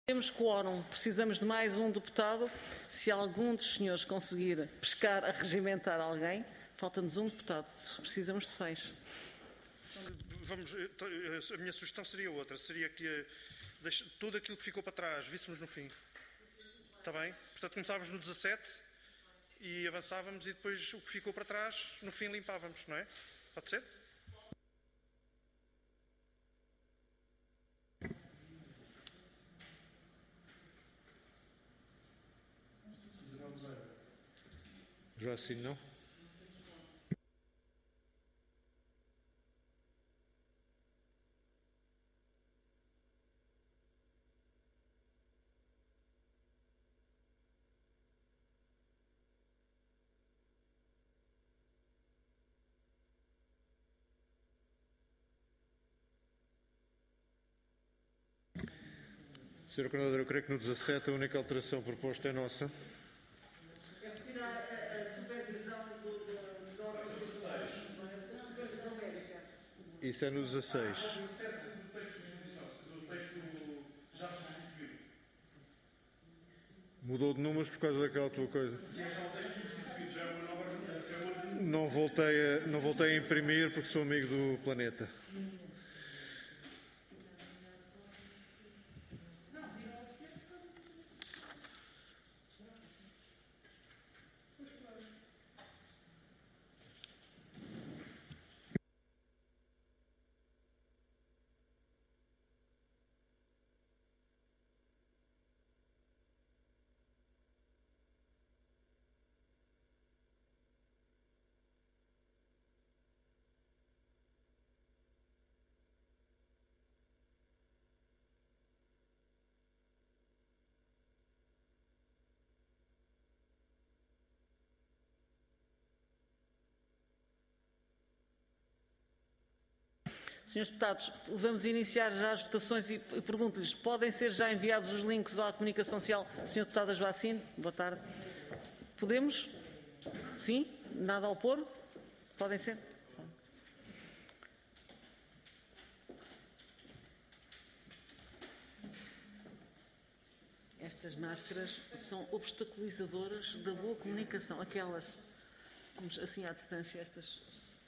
Temos quórum, precisamos de mais um deputado. Se algum dos senhores conseguir pescar, arregimentar alguém, falta-nos um deputado. Precisamos de 6. A minha sugestão seria outra, seria que tudo aquilo que ficou para trás víssemos no fim. Está bem? Portanto, começávamos no 17 e avançávamos e depois o que ficou para trás, no fim limpávamos, não é? Pode ser? Joacim, não? Sr. Coordenador, eu creio que no 17 a única alteração proposta é nossa. É retirar a supervisão da supervisão médica. Isso é no 16. Mudou de números por causa daquela tua coisa. Não voltei a imprimir porque sou amigo do planeta. Senhores deputados, vamos iniciar já as votações e pergunto-lhes, podem ser já enviados os links à comunicação social? Senhor deputado Joacim, boa tarde. Podemos? Sim? Nada a opor? Podem ser? Estas máscaras são obstaculizadoras da boa comunicação, aquelas, assim à distância, estas...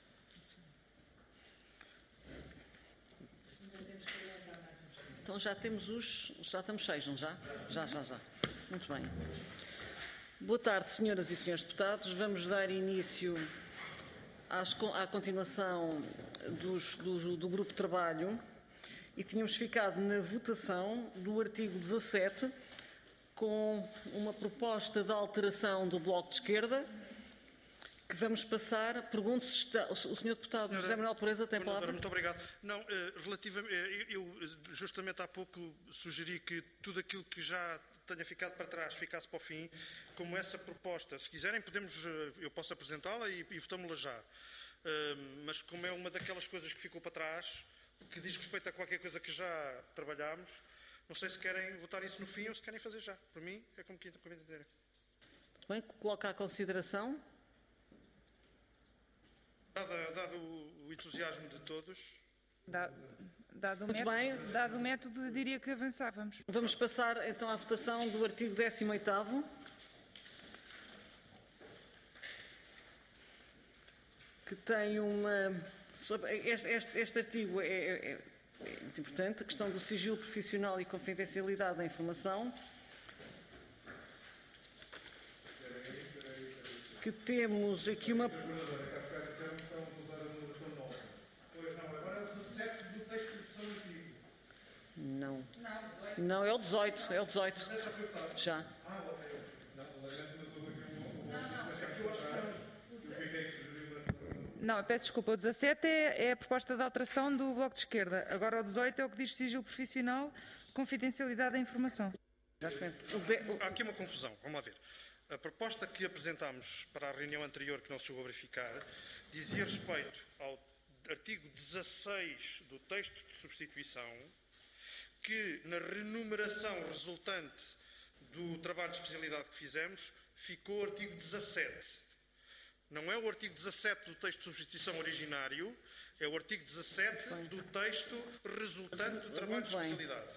Então já estamos 6, não já? Já. Muito bem. Boa tarde, senhoras e senhores deputados. Vamos dar início à continuação do grupo de trabalho e tínhamos ficado na votação do artigo 17 com uma proposta de alteração do Bloco de Esquerda que vamos passar. Pergunto se está, o Sr. Deputado José Manuel Pureza tem a palavra. Muito obrigado. Não, relativamente, eu justamente há pouco sugeri que tudo aquilo que já tenha ficado para trás ficasse para o fim, como essa proposta. Se quiserem, eu posso apresentá-la e votamos-la já. Mas como é uma daquelas coisas que ficou para trás, que diz respeito a qualquer coisa que já trabalhámos, não sei se querem votar isso no fim ou se querem fazer já. Para mim, é como entenderem. Muito bem, coloca à consideração. Dado o entusiasmo de todos. Dado o método, diria que avançávamos. Vamos passar então à votação do artigo 18º. Que tem uma... Este artigo é muito importante, a questão do sigilo profissional e confidencialidade da informação. Que temos aqui uma... Não, é o 18. Já. Não, peço desculpa, o 17 é a proposta de alteração do Bloco de Esquerda. Agora o 18 é o que diz sigilo profissional, confidencialidade da informação. Há aqui uma confusão, vamos lá ver. A proposta que apresentámos para a reunião anterior, que não se chegou a verificar, dizia respeito ao artigo 16 do texto de substituição, que na renumeração resultante do trabalho de especialidade que fizemos, ficou o artigo 17. Não é o artigo 17 do texto de substituição originário, é o artigo 17 do texto resultante do trabalho de especialidade.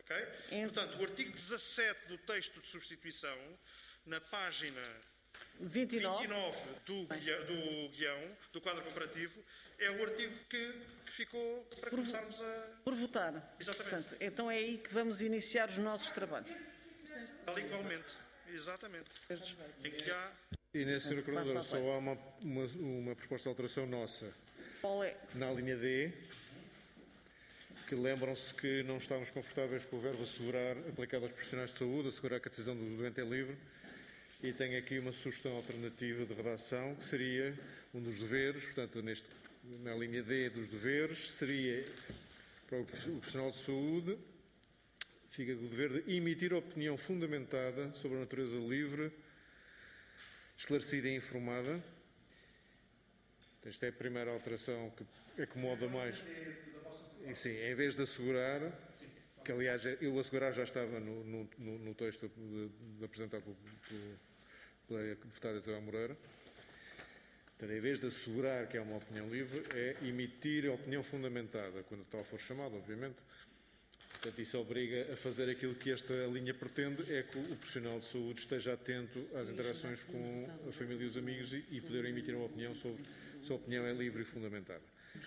Ok? Portanto, o artigo 17 do texto de substituição, na página 29 do guião, do quadro comparativo, é o artigo que ficou para começarmos a... Por votar. Exatamente. Portanto, então é aí que vamos iniciar os nossos trabalhos. Tal igualmente. Exatamente. Em que há... E nesse, Sr. Coordenador, Passa só a há uma proposta de alteração nossa Qual é? na linha D, que lembram-se que não estávamos confortáveis com o verbo assegurar aplicado aos profissionais de saúde, assegurar que a decisão do doente é livre, e tenho aqui uma sugestão alternativa de redação, que seria um dos deveres, portanto, na linha D dos deveres, seria para o profissional de saúde, fica com o dever de emitir opinião fundamentada sobre a natureza livre, esclarecida e informada. Esta é a primeira alteração que acomoda mais. E sim, em vez de assegurar, que aliás eu assegurar já estava no texto apresentado pela deputada Isabel Moreira. Portanto, em vez de assegurar que é uma opinião livre, é emitir a opinião fundamentada, quando tal for chamado, obviamente. Portanto, isso obriga a fazer aquilo que esta linha pretende, é que o profissional de saúde esteja atento às interações com a família e os amigos e poder emitir uma opinião sobre se a opinião é livre e fundamentada.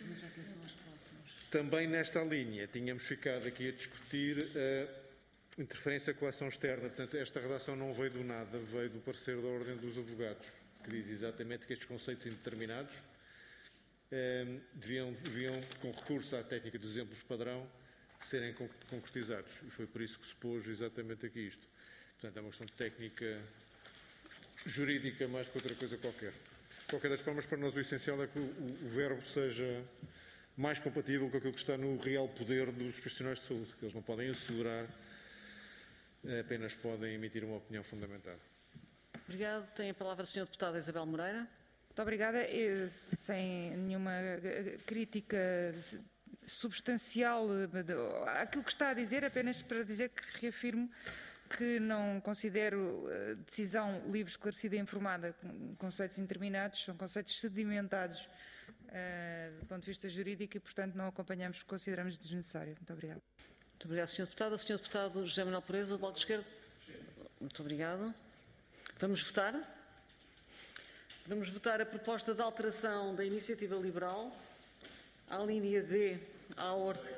Também nesta linha, tínhamos ficado aqui a discutir a interferência com a ação externa. Portanto, esta redação não veio do nada, veio do parecer da Ordem dos Advogados, que diz exatamente que estes conceitos indeterminados deviam, com recurso à técnica dos exemplos padrão, serem concretizados. E foi por isso que se pôs exatamente aqui isto. Portanto, é uma questão de técnica jurídica mais que outra coisa qualquer. De qualquer das formas, para nós o essencial é que o verbo seja mais compatível com aquilo que está no real poder dos profissionais de saúde, que eles não podem assegurar, apenas podem emitir uma opinião fundamentada. Obrigado. Tem a palavra a Sra. Deputada Isabel Moreira. Muito obrigada. Sem nenhuma crítica substancial àquilo que está a dizer, apenas para dizer que reafirmo que não considero a decisão livre, esclarecida e informada conceitos interminados, são conceitos sedimentados do ponto de vista jurídico e, portanto, não acompanhamos porque consideramos desnecessário. Muito obrigada. Muito obrigado, Sr. Deputado. Sr. Deputado José Manuel Pureza, do Bloco de Esquerda. Muito obrigado. Vamos votar? Vamos votar a proposta de alteração da Iniciativa Liberal à linha D, à ordem.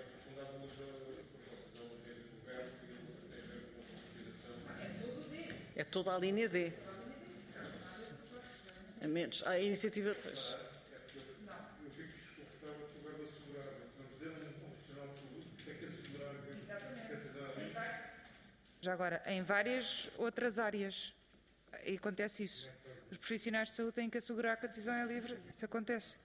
É toda a linha D. A menos. A iniciativa. Pois. Eu fico desconfortável com o verbo assegurar. Vamos dizer um profissional de saúde que tem que assegurar que a decisão é livre. Já agora, em várias outras áreas, e acontece isso. Os profissionais de saúde têm que assegurar que a decisão é livre. Isso acontece.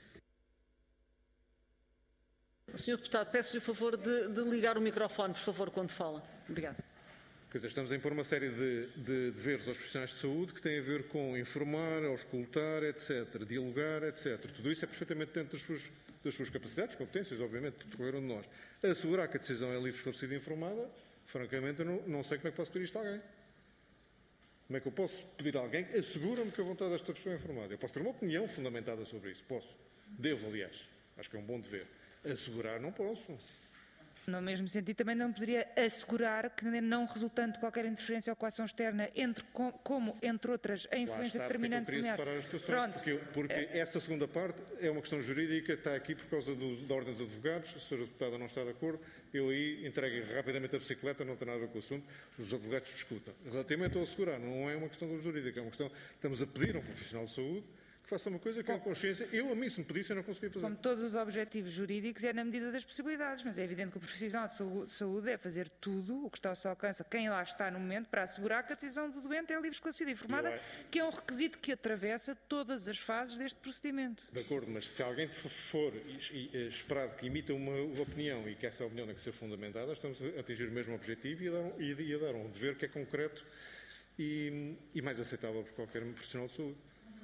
Sr. Deputado, peço-lhe o favor de ligar o microfone, por favor, quando fala. Obrigado. Quer dizer, estamos a impor uma série de deveres aos profissionais de saúde que têm a ver com informar, auscultar, etc., dialogar, etc. Tudo isso é perfeitamente dentro das suas capacidades, competências, obviamente, que decorreram de nós. Assegurar que a decisão é livre, esclarecida e informada, francamente, eu não sei como é que posso pedir isto a alguém. Como é que eu posso pedir a alguém que assegura-me que a vontade desta pessoa é informada? Eu posso ter uma opinião fundamentada sobre isso, posso. Devo, aliás. Acho que é um bom dever. Assegurar, não posso. No mesmo sentido, também não poderia assegurar que, não resultando de qualquer interferência ou coação externa, como, entre outras, a influência determinante... Eu queria separar as situações, porque essa segunda parte é uma questão jurídica, está aqui por causa da Ordem dos Advogados, se a senhora deputada não está de acordo, eu aí entrego rapidamente a bicicleta, não tem nada a ver com o assunto, os advogados discutam. Relativamente ao assegurar, não é uma questão jurídica, é uma questão, estamos a pedir a um profissional de saúde que faça uma coisa que é consciência. A mim, se me pedisse, eu não conseguia fazer. Como todos os objetivos jurídicos, é na medida das possibilidades, mas é evidente que o profissional de saúde é fazer tudo o que está ao seu alcance, quem lá está no momento, para assegurar que a decisão do doente é livre, esclarecida e informada, que é um requisito que atravessa todas as fases deste procedimento. De acordo, mas se alguém for esperado que emita uma opinião e que essa opinião tem que ser fundamentada, estamos a atingir o mesmo objetivo e a dar um dever que é concreto e mais aceitável por qualquer profissional de saúde.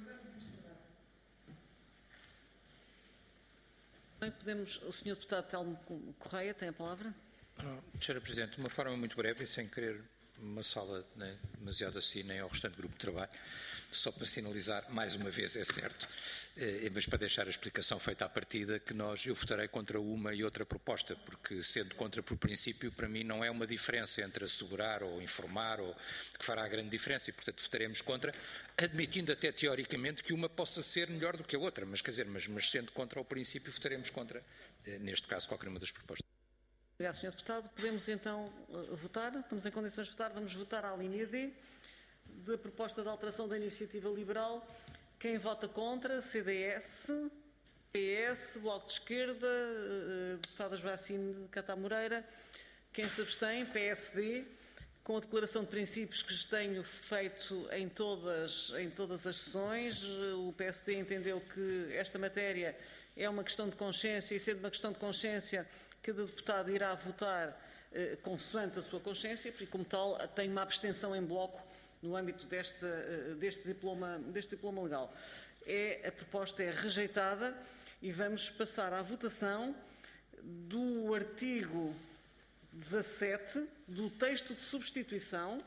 Podemos, o Sr. Deputado Telmo Correia tem a palavra. Sra. Presidente, de uma forma muito breve e sem querer uma sala demasiado assim, nem ao restante grupo de trabalho. Só para sinalizar, mais uma vez, é certo, mas para deixar a explicação feita à partida, que eu votarei contra uma e outra proposta, porque sendo contra por princípio, para mim não é uma diferença entre assegurar ou informar, ou que fará grande diferença, e portanto votaremos contra, admitindo até teoricamente que uma possa ser melhor do que a outra, mas quer dizer, mas sendo contra o princípio, votaremos contra, neste caso, qualquer uma das propostas. Obrigado, Sr. Deputado. Podemos então votar? Estamos em condições de votar. Vamos votar à linha D da proposta de alteração da iniciativa liberal. Quem vota contra? CDS, PS, Bloco de Esquerda, deputada Joacine Catá Moreira. Quem se abstém? PSD. Com a declaração de princípios que tenho feito em todas as sessões, o PSD entendeu que esta matéria é uma questão de consciência e, sendo uma questão de consciência, cada deputado irá votar consoante a sua consciência e, como tal, tem uma abstenção em bloco no âmbito deste diploma legal. A proposta é rejeitada e vamos passar à votação do artigo 17, do texto de substituição.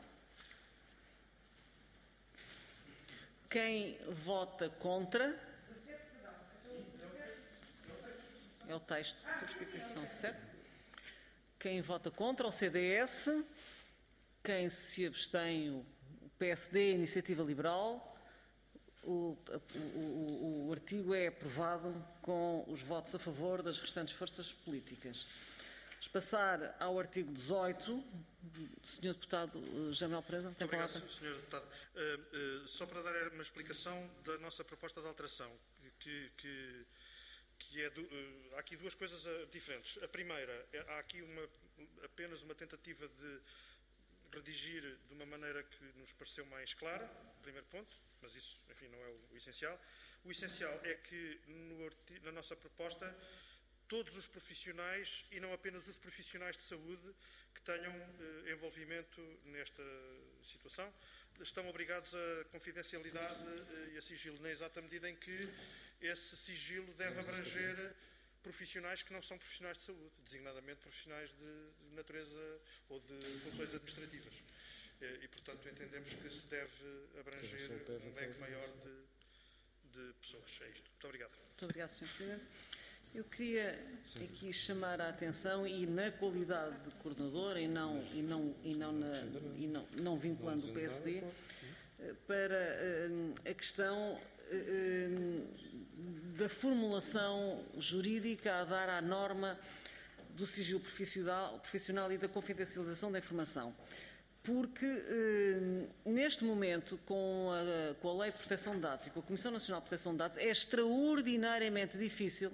Quem vota contra? É o texto de substituição, certo? Quem vota contra? O CDS. Quem se abstém? O PSD, Iniciativa Liberal. O artigo é aprovado com os votos a favor das restantes forças políticas. Vamos passar ao artigo 18. Sr. Deputado Jamel Presa, tem palavra. Obrigado, Sr. Deputado. Só para dar uma explicação da nossa proposta de alteração, há aqui duas coisas diferentes. A primeira, há aqui apenas uma tentativa de redigir de uma maneira que nos pareceu mais clara, primeiro ponto, mas isso, enfim, não é o essencial. O essencial é que na nossa proposta todos os profissionais, e não apenas os profissionais de saúde que tenham envolvimento nesta situação, estão obrigados a confidencialidade e a sigilo, na exata medida em que esse sigilo deve abranger profissionais que não são profissionais de saúde, designadamente profissionais de natureza ou de funções administrativas. E, portanto, entendemos que se deve abranger um leque maior de pessoas. É isto. Muito obrigado. Muito obrigado, Sr. Presidente. Eu queria aqui chamar a atenção, e na qualidade de coordenador, e não vinculando o PSD, para a questão da formulação jurídica a dar à norma do sigilo profissional e da confidencialização da informação. Porque, neste momento, com a Lei de Proteção de Dados e com a Comissão Nacional de Proteção de Dados, é extraordinariamente difícil,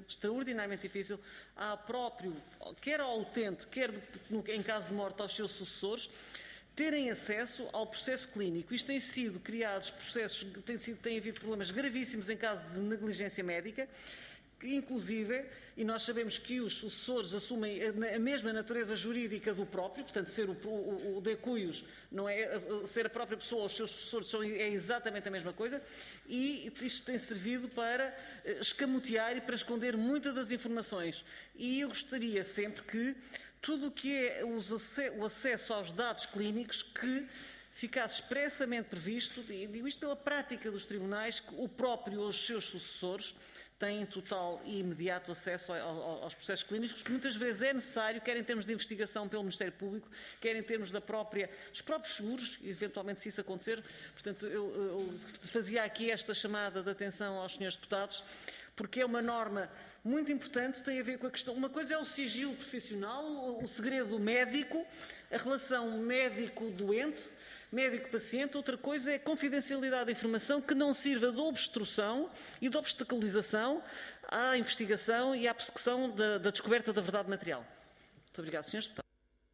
quer ao utente, quer, em caso de morte, aos seus sucessores, terem acesso ao processo clínico. Isto tem sido criados processos, tem havido problemas gravíssimos em caso de negligência médica, que, inclusive, e nós sabemos que os sucessores assumem a mesma natureza jurídica do próprio, portanto, ser o de cuios não é ser a própria pessoa, os seus sucessores é exatamente a mesma coisa, e isto tem servido para escamotear e para esconder muitas das informações. E eu gostaria sempre que tudo o que é o acesso aos dados clínicos que ficasse expressamente previsto, e digo isto pela prática dos tribunais, que o próprio ou os seus sucessores têm total e imediato acesso aos processos clínicos, que muitas vezes é necessário, quer em termos de investigação pelo Ministério Público, quer em termos dos próprios seguros, eventualmente se isso acontecer. Portanto, eu fazia aqui esta chamada de atenção aos senhores deputados, porque é uma norma muito importante, tem a ver com a questão. Uma coisa é o sigilo profissional, o segredo médico, a relação médico-doente, médico-paciente. Outra coisa é a confidencialidade da informação que não sirva de obstrução e de obstaculização à investigação e à persecução da descoberta da verdade material. Muito obrigado, senhores deputados.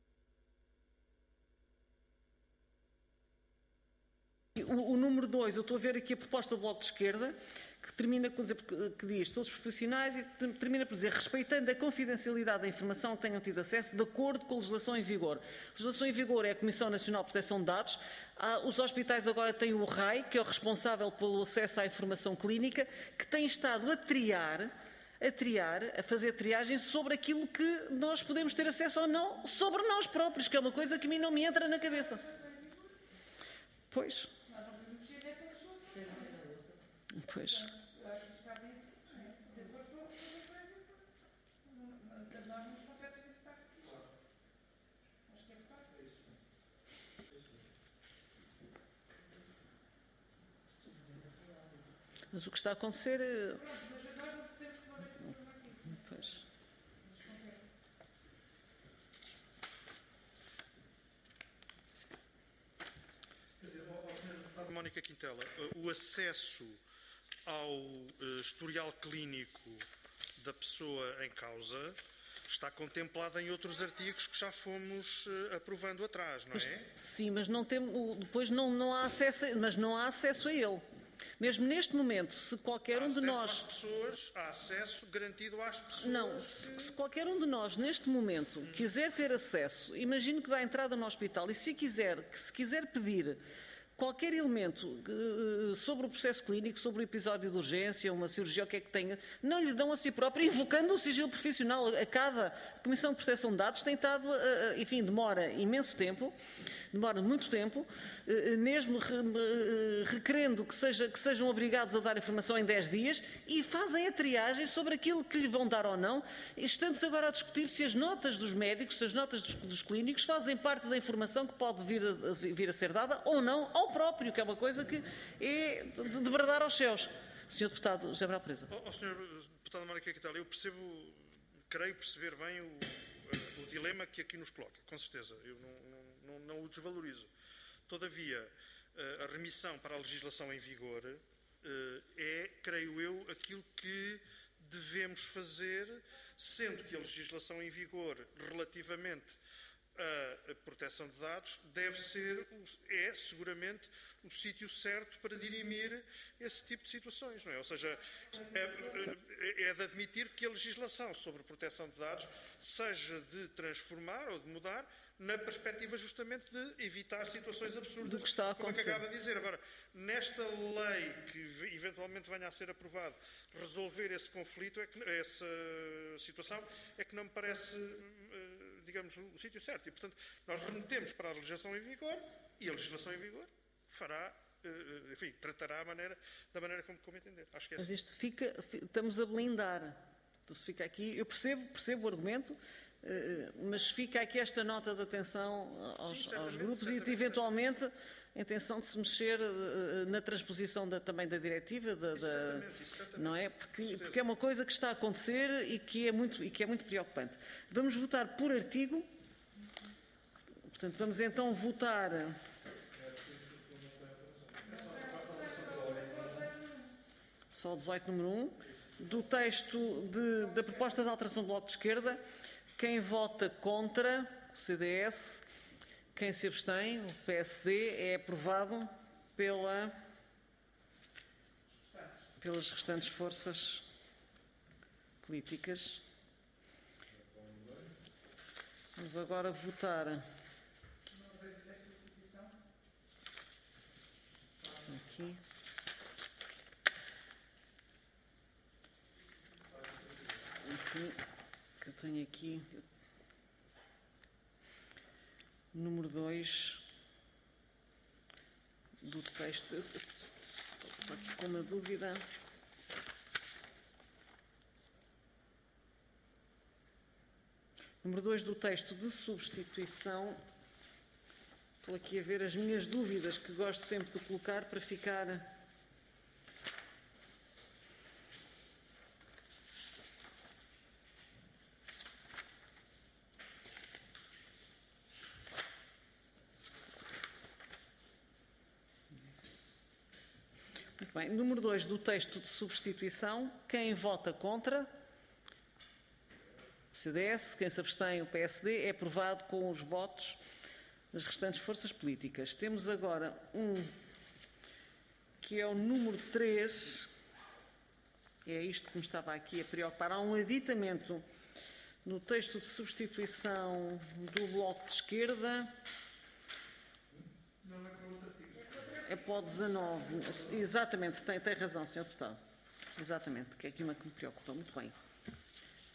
O número 2, eu estou a ver aqui a proposta do Bloco de Esquerda, que termina com dizer, que diz todos os profissionais, e termina por dizer respeitando a confidencialidade da informação que tenham tido acesso de acordo com a legislação em vigor. A legislação em vigor é a Comissão Nacional de Proteção de Dados. Os hospitais agora têm o RAI, que é o responsável pelo acesso à informação clínica, que tem estado a triar a fazer triagem sobre aquilo que nós podemos ter acesso ou não, sobre nós próprios, que é uma coisa que a mim não me entra na cabeça. Pois. Pois. Mas o que está a acontecer... Pois. Mónica Quintela, o acesso ao historial clínico da pessoa em causa está contemplado em outros artigos que já fomos aprovando atrás, não é? Sim, mas não temos, depois não há acesso, mas não há acesso a ele. Mesmo neste momento, se qualquer um de nós... Há acesso garantido às pessoas... Não, se qualquer um de nós, neste momento, quiser ter acesso, imagino que dá entrada no hospital e se quiser pedir qualquer elemento sobre o processo clínico, sobre o episódio de urgência, uma cirurgia, o que é que tenha, não lhe dão a si próprio, invocando o sigilo profissional. A cada Comissão de Proteção de Dados tem estado, enfim, demora imenso tempo, demora muito tempo, mesmo requerendo que sejam obrigados a dar informação em 10 dias e fazem a triagem sobre aquilo que lhe vão dar ou não, estando-se agora a discutir se as notas dos médicos, se as notas dos clínicos fazem parte da informação que pode vir a ser dada ou não ao próprio, que é uma coisa que é de bradar aos céus. Sr. Deputado José Manuel Presa. Sr. Deputado Mónica Quintela, eu creio perceber bem o dilema que aqui nos coloca, com certeza. Eu não o desvalorizo. Todavia, a remissão para a legislação em vigor é, creio eu, aquilo que devemos fazer, sendo que a legislação em vigor relativamente à proteção de dados é seguramente o sítio certo para dirimir esse tipo de situações, não é? Ou seja, é de admitir que a legislação sobre proteção de dados seja de transformar ou de mudar na perspectiva justamente de evitar situações absurdas, como é que acaba de dizer. Agora, nesta lei que eventualmente venha a ser aprovado, resolver esse conflito, essa situação, é que não me parece, digamos, o sítio certo. E, portanto, nós remetemos para a legislação em vigor e a legislação em vigor fará, enfim, tratará da maneira como entender. Acho que é assim. Mas estamos a blindar. Então, se fica aqui, eu percebo o argumento, mas fica aqui esta nota de atenção aos grupos e, eventualmente, a intenção de se mexer na transposição também da diretiva, não é? Porque é uma coisa que está a acontecer e que é muito preocupante. Vamos votar por artigo. Portanto, vamos então votar... Só 18, número 1, do texto da proposta de alteração do Bloco de Esquerda. Quem vota contra, o CDS, quem se abstém, o PSD, é aprovado pelas restantes forças políticas. Vamos agora votar. Aqui. Assim, que eu tenho aqui, número 2 do texto. Estou aqui com uma dúvida. Número 2 do texto de substituição. Estou aqui a ver as minhas dúvidas, que gosto sempre de colocar para ficar... Muito bem. Número 2 do texto de substituição. Quem vota contra? O CDS. Quem se abstém? O PSD. É aprovado com os votos das restantes forças políticas. Temos agora que é o número 3. É isto que me estava aqui a preocupar. Há um aditamento no texto de substituição do Bloco de Esquerda. É para o 19. Exatamente, tem razão, Sr. Deputado. Exatamente, que é aqui uma que me preocupa. Muito bem.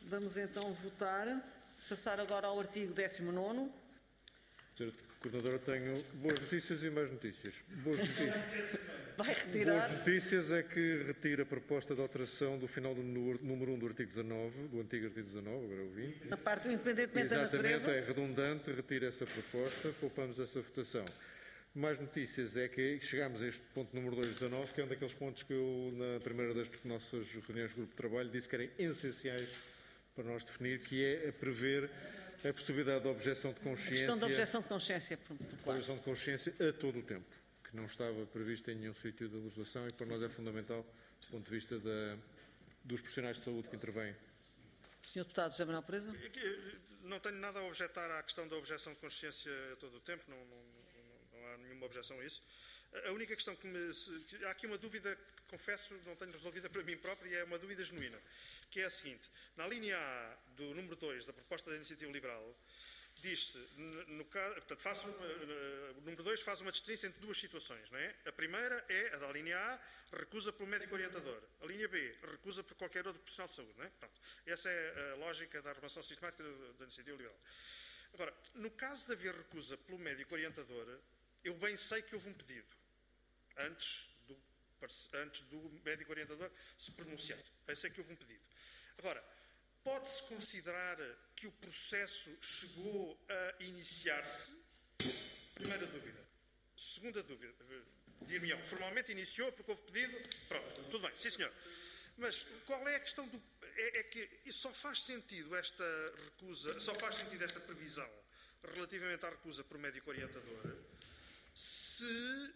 Vamos então votar. Passar agora ao artigo 19º. Sra. Coordenadora, tenho boas notícias e más notícias. Boas notícias. Vai retirar. Boas notícias é que retira a proposta de alteração do final do número 1 do artigo 19, do antigo artigo 19, agora é o 20. A parte do independentemente da Exatamente, natureza. é redundante, retira essa proposta, poupamos essa votação. Mais notícias é que chegámos a este ponto número 2 de 19, que é um daqueles pontos que eu, na primeira das nossas reuniões de grupo de trabalho, disse que eram essenciais para nós definir, que é a prever a possibilidade de objeção de A consciência. questão da objeção de consciência popular. Objeção de consciência a todo o tempo, que não estava prevista em nenhum sítio da legislação e para nós é fundamental do ponto de vista dos profissionais de saúde que intervêm. Sr. Deputado José Manuel Presa. Não tenho nada a objetar à questão da objeção de consciência a todo o tempo, não há nenhuma objeção a isso. A única questão há aqui uma dúvida que, confesso, não tenho resolvida para mim próprio e é uma dúvida genuína, que é a seguinte. Na linha A do número 2 da proposta da Iniciativa Liberal, diz-se, portanto, o número 2 faz uma distinção entre duas situações, não é? A primeira é a da linha A, recusa pelo médico orientador. A linha B, recusa por qualquer outro profissional de saúde, não é? Pronto. Essa é a lógica da arrumação sistemática da Iniciativa Liberal. Agora, no caso de haver recusa pelo médico orientador, eu bem sei que houve um pedido antes do médico orientador se pronunciar. Bem sei que houve um pedido. Agora, pode-se considerar que o processo chegou a iniciar-se? Primeira dúvida. Segunda dúvida. Dir-me-ão, formalmente iniciou porque houve pedido? Pronto, tudo bem, sim senhor. Mas qual é a questão do... É que só faz sentido esta recusa, só faz sentido esta previsão relativamente à recusa por médico orientador se...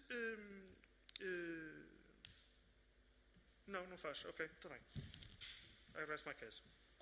Não faz. Ok, está bem. I rest my case.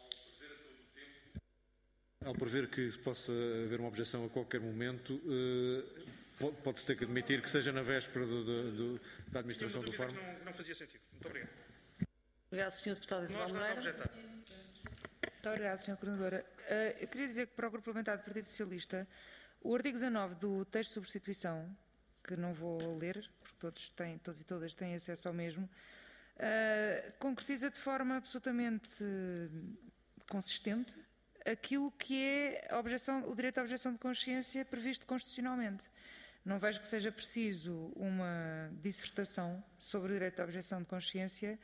Ao prever que possa haver uma objeção a qualquer momento, pode-se ter que admitir que seja na véspera da administração do fórum. Não fazia sentido. Muito obrigado. Obrigado, Sr. Deputado Isabel Nós nada a Moreira. objetar. Muito obrigada, Sra. Coordenadora. Eu queria dizer que para o Grupo Parlamentar do Partido Socialista, o artigo 19 do texto de substituição, que não vou ler, porque todos e todas têm acesso ao mesmo, concretiza de forma absolutamente consistente aquilo que é o direito à objeção de consciência previsto constitucionalmente. Não vejo que seja preciso uma dissertação sobre o direito à objeção de consciência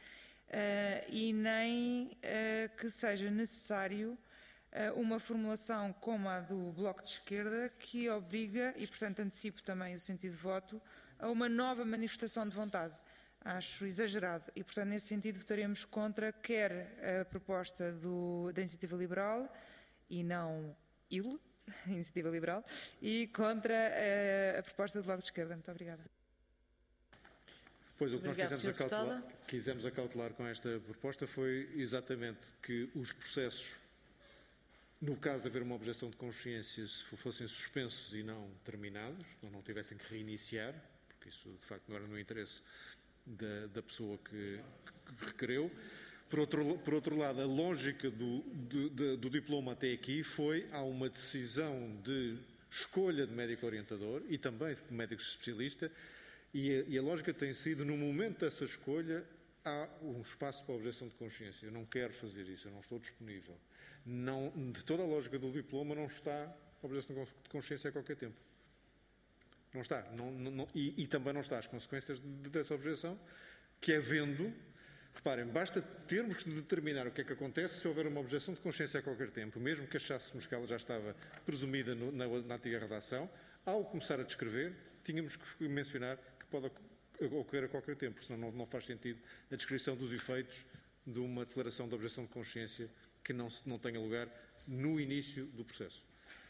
e nem que seja necessário uma formulação como a do Bloco de Esquerda que obriga, e portanto antecipo também o sentido de voto, a uma nova manifestação de vontade. Acho exagerado e, portanto, nesse sentido votaremos contra quer a proposta da Iniciativa Liberal e não Iniciativa Liberal, e contra a proposta do Bloco de Esquerda. Muito obrigada. Pois o que nós Obrigado, quisemos acautelar com esta proposta foi exatamente que os processos, no caso de haver uma objeção de consciência, se fossem suspensos e não terminados, não tivessem que reiniciar, porque isso de facto não era no interesse da pessoa que requereu. Por outro lado, a lógica do diploma até aqui há uma decisão de escolha de médico orientador e também de médico especialista, e a lógica tem sido, no momento dessa escolha, há um espaço para a objeção de consciência. Eu não quero fazer isso, eu não estou disponível. De toda a lógica do diploma não está a objeção de consciência a qualquer tempo. Não está. E também não está as consequências dessa objeção, que é vendo... Reparem, basta termos de determinar o que é que acontece se houver uma objeção de consciência a qualquer tempo, mesmo que achássemos que ela já estava presumida na antiga redação, ao começar a descrever, tínhamos que mencionar que pode ocorrer a qualquer tempo, senão não faz sentido a descrição dos efeitos de uma declaração de objeção de consciência que não tenha lugar no início do processo.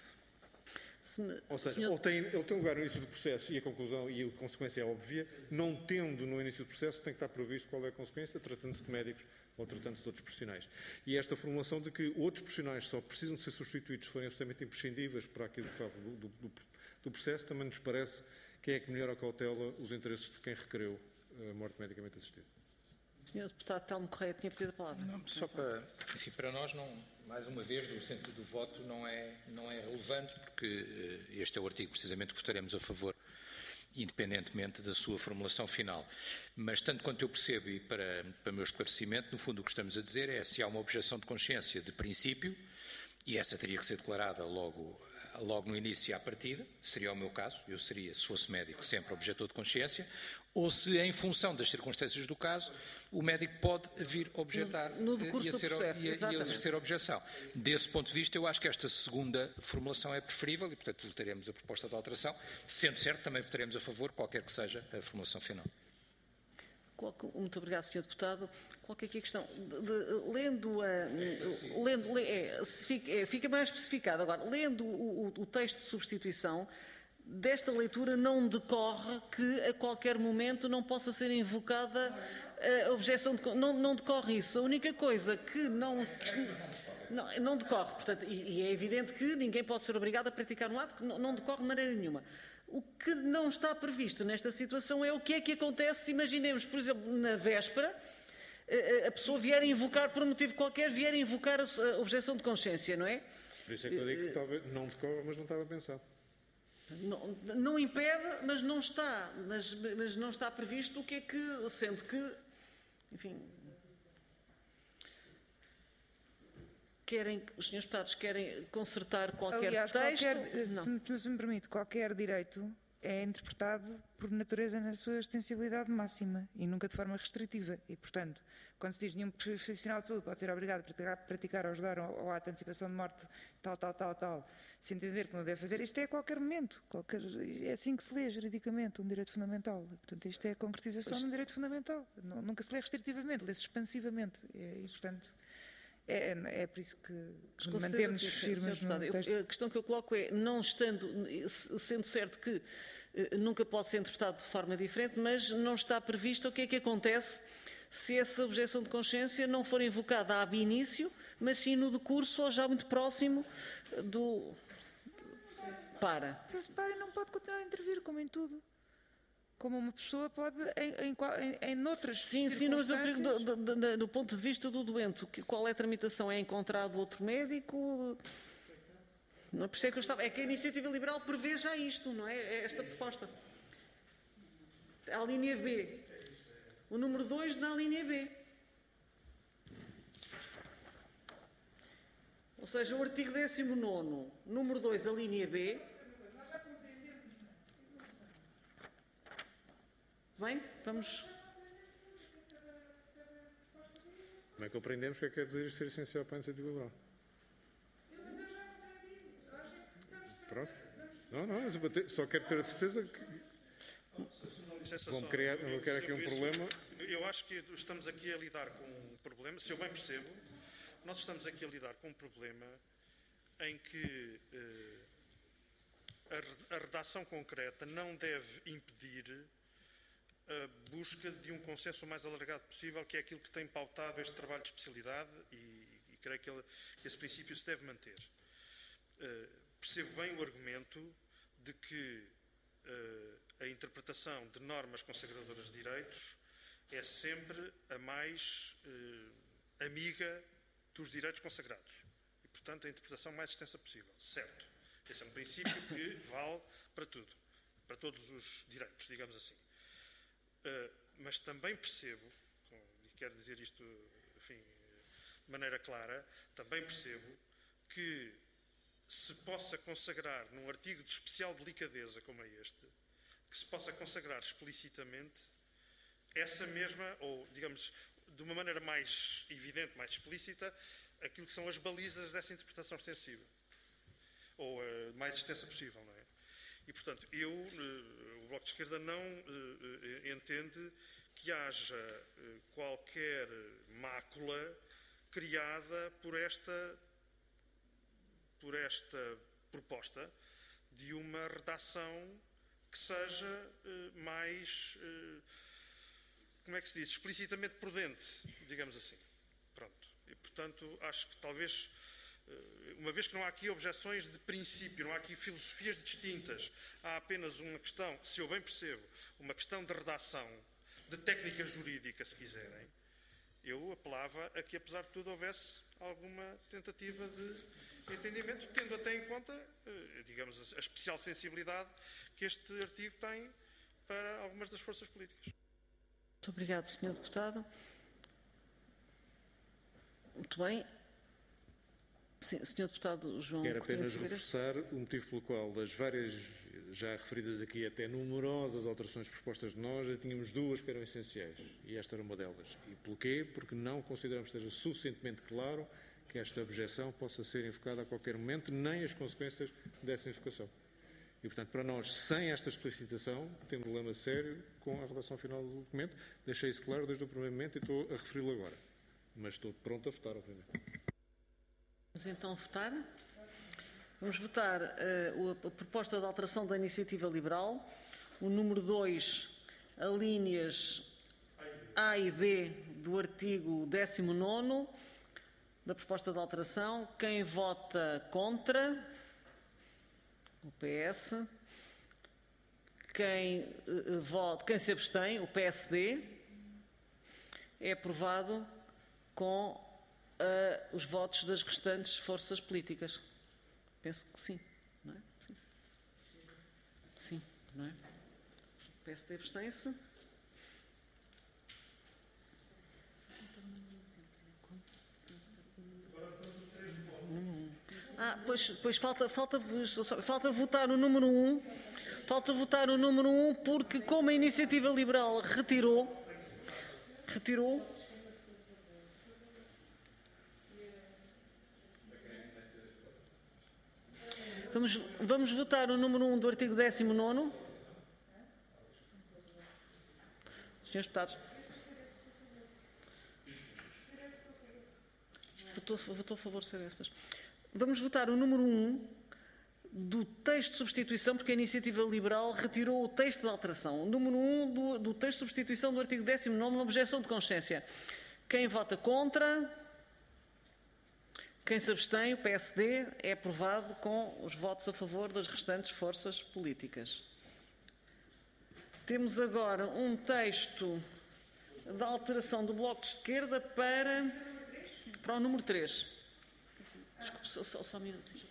Ou seja, ele tem lugar no início do processo e a conclusão e a consequência é óbvia, não tendo no início do processo tem que estar previsto qual é a consequência, tratando-se de médicos ou tratando-se de outros profissionais. E esta formulação de que outros profissionais só precisam de ser substituídos se forem absolutamente imprescindíveis para aquilo que fala do processo, também nos parece que é que melhor acautela os interesses de quem requereu a morte medicamente assistida. Senhor Deputado Telmo Correia tinha pedido a palavra. Não, só para, enfim, para nós, não, mais uma vez, do sentido do voto não é relevante, porque este é o artigo precisamente que votaremos a favor, independentemente da sua formulação final. Mas, tanto quanto eu percebo, e para o meu esclarecimento, no fundo o que estamos a dizer é se há uma objeção de consciência de princípio, e essa teria que ser declarada logo no início e à partida, seria o meu caso, eu seria, se fosse médico, sempre objetor de consciência, ou se, em função das circunstâncias do caso, o médico pode vir objetar no decurso do processo, e exercer objeção. Desse ponto de vista, eu acho que esta segunda formulação é preferível e, portanto, votaremos a proposta de alteração. Sendo certo, também votaremos a favor, qualquer que seja a formulação final. Muito obrigado, Sr. Deputado. Coloco aqui a questão. Fica mais especificado agora. Lendo o texto de substituição, desta leitura não decorre que a qualquer momento não possa ser invocada a objeção. Não decorre isso. A única coisa que não decorre, portanto, e é evidente que ninguém pode ser obrigado a praticar um ato que não decorre de maneira nenhuma. O que não está previsto nesta situação é o que acontece se, imaginemos, por exemplo, na véspera, a pessoa vier a invocar, por um motivo qualquer, vier a invocar a objeção de consciência, não é? Por isso é que eu digo que talvez não decorre, mas não estava pensado. Não impede, mas não está. Mas não está previsto o que é que, sendo que, enfim... Os senhores deputados querem consertar qualquer texto? Se me permite, qualquer direito é interpretado por natureza na sua extensibilidade máxima e nunca de forma restritiva. E, portanto, quando se diz nenhum profissional de saúde pode ser obrigado a praticar ou ajudar ao ato de antecipação de morte, tal, se entender que não deve fazer, isto é a qualquer momento. É assim que se lê juridicamente um direito fundamental. Portanto, isto é a concretização de um direito fundamental. Nunca se lê restritivamente, lê-se expansivamente. E, portanto... É por isso que mantemos firmes no texto. A questão que eu coloco é, sendo certo que nunca pode ser interpretado de forma diferente, mas não está previsto o que é que acontece se essa objeção de consciência não for invocada ab início, mas sim no decurso ou já muito próximo do... Se para e não pode continuar a intervir, como em tudo. Como uma pessoa pode, em noutras circunstâncias... Sim, mas eu pergunto do ponto de vista do doente, qual é a tramitação? É encontrado outro médico? Não é por isso que eu estava... É que a Iniciativa Liberal prevê já isto, não é? É esta proposta. A linha B. O número 2 na linha B. Ou seja, o artigo 19º, número 2, a linha B... Bem, vamos... Como é que compreendemos o que é que quer dizer isto ser essencial para a iniciativa liberal? Pronto. Não, só quero ter a certeza que vão criar aqui um problema. Eu acho que estamos aqui a lidar com um problema, se eu bem percebo, nós estamos aqui a lidar com um problema em que a redação concreta não deve impedir a busca de um consenso o mais alargado possível, que é aquilo que tem pautado este trabalho de especialidade e creio que esse princípio se deve manter. Percebo bem o argumento de que a interpretação de normas consagradoras de direitos é sempre a mais amiga dos direitos consagrados e, portanto, a interpretação mais extensa possível. Certo. Esse é um princípio que vale para tudo, para todos os direitos, digamos assim. Mas também percebo, e quero dizer isto, enfim, de maneira clara, também percebo que se possa consagrar num artigo de especial delicadeza como é este, que se possa consagrar explicitamente essa mesma, ou digamos, de uma maneira mais evidente, mais explícita, aquilo que são as balizas dessa interpretação extensiva, ou mais extensa possível, não é? E, portanto, o Bloco de Esquerda não entende que haja qualquer mácula criada por esta proposta de uma redação que seja mais, como é que se diz, explicitamente prudente, digamos assim. Pronto. E, portanto, acho que talvez... Uma vez que não há aqui objeções de princípio, não há aqui filosofias distintas, há apenas uma questão, se eu bem percebo, uma questão de redação, de técnica jurídica, se quiserem, eu apelava a que, apesar de tudo, houvesse alguma tentativa de entendimento, tendo até em conta, digamos, a especial sensibilidade que este artigo tem para algumas das forças políticas. Muito obrigado, Sr. Deputado. Muito bem. Sim, Sr. Deputado João Quero Coutinho apenas Figueiredo. reforçar o motivo pelo qual, das várias já referidas aqui, até numerosas alterações propostas de nós, já tínhamos duas que eram essenciais, e esta era uma delas. E porquê? Porque não consideramos que esteja suficientemente claro que esta objeção possa ser invocada a qualquer momento, nem as consequências dessa invocação. E, portanto, para nós, sem esta explicitação, temos um problema sério com a redação final do documento. Deixei isso claro desde o primeiro momento e estou a referi-lo agora. Mas estou pronto a votar, obviamente. Vamos então votar. Vamos votar a proposta de alteração da iniciativa liberal, o número 2, a linhas A e B do artigo 19º da proposta de alteração. Quem vota contra? O PS. Quem se abstém? O PSD. É aprovado com os votos das restantes forças políticas. Penso que sim, não é? Sim, sim, não é? O PSD abstém-se. Pois falta votar o número 1. Falta votar o número 1 porque, como a iniciativa liberal retirou. Vamos votar o número 1 do artigo 19º. Senhores deputados. Votou a favor, CDS. Vamos votar o número 1 do texto de substituição, porque a iniciativa liberal retirou o texto de alteração. O número 1 do texto de substituição do artigo 19º, na objeção de consciência. Quem vota contra? Quem se abstém, o PSD, é aprovado com os votos a favor das restantes forças políticas. Temos agora um texto de alteração do Bloco de Esquerda para o número 3. Desculpe, só um minuto.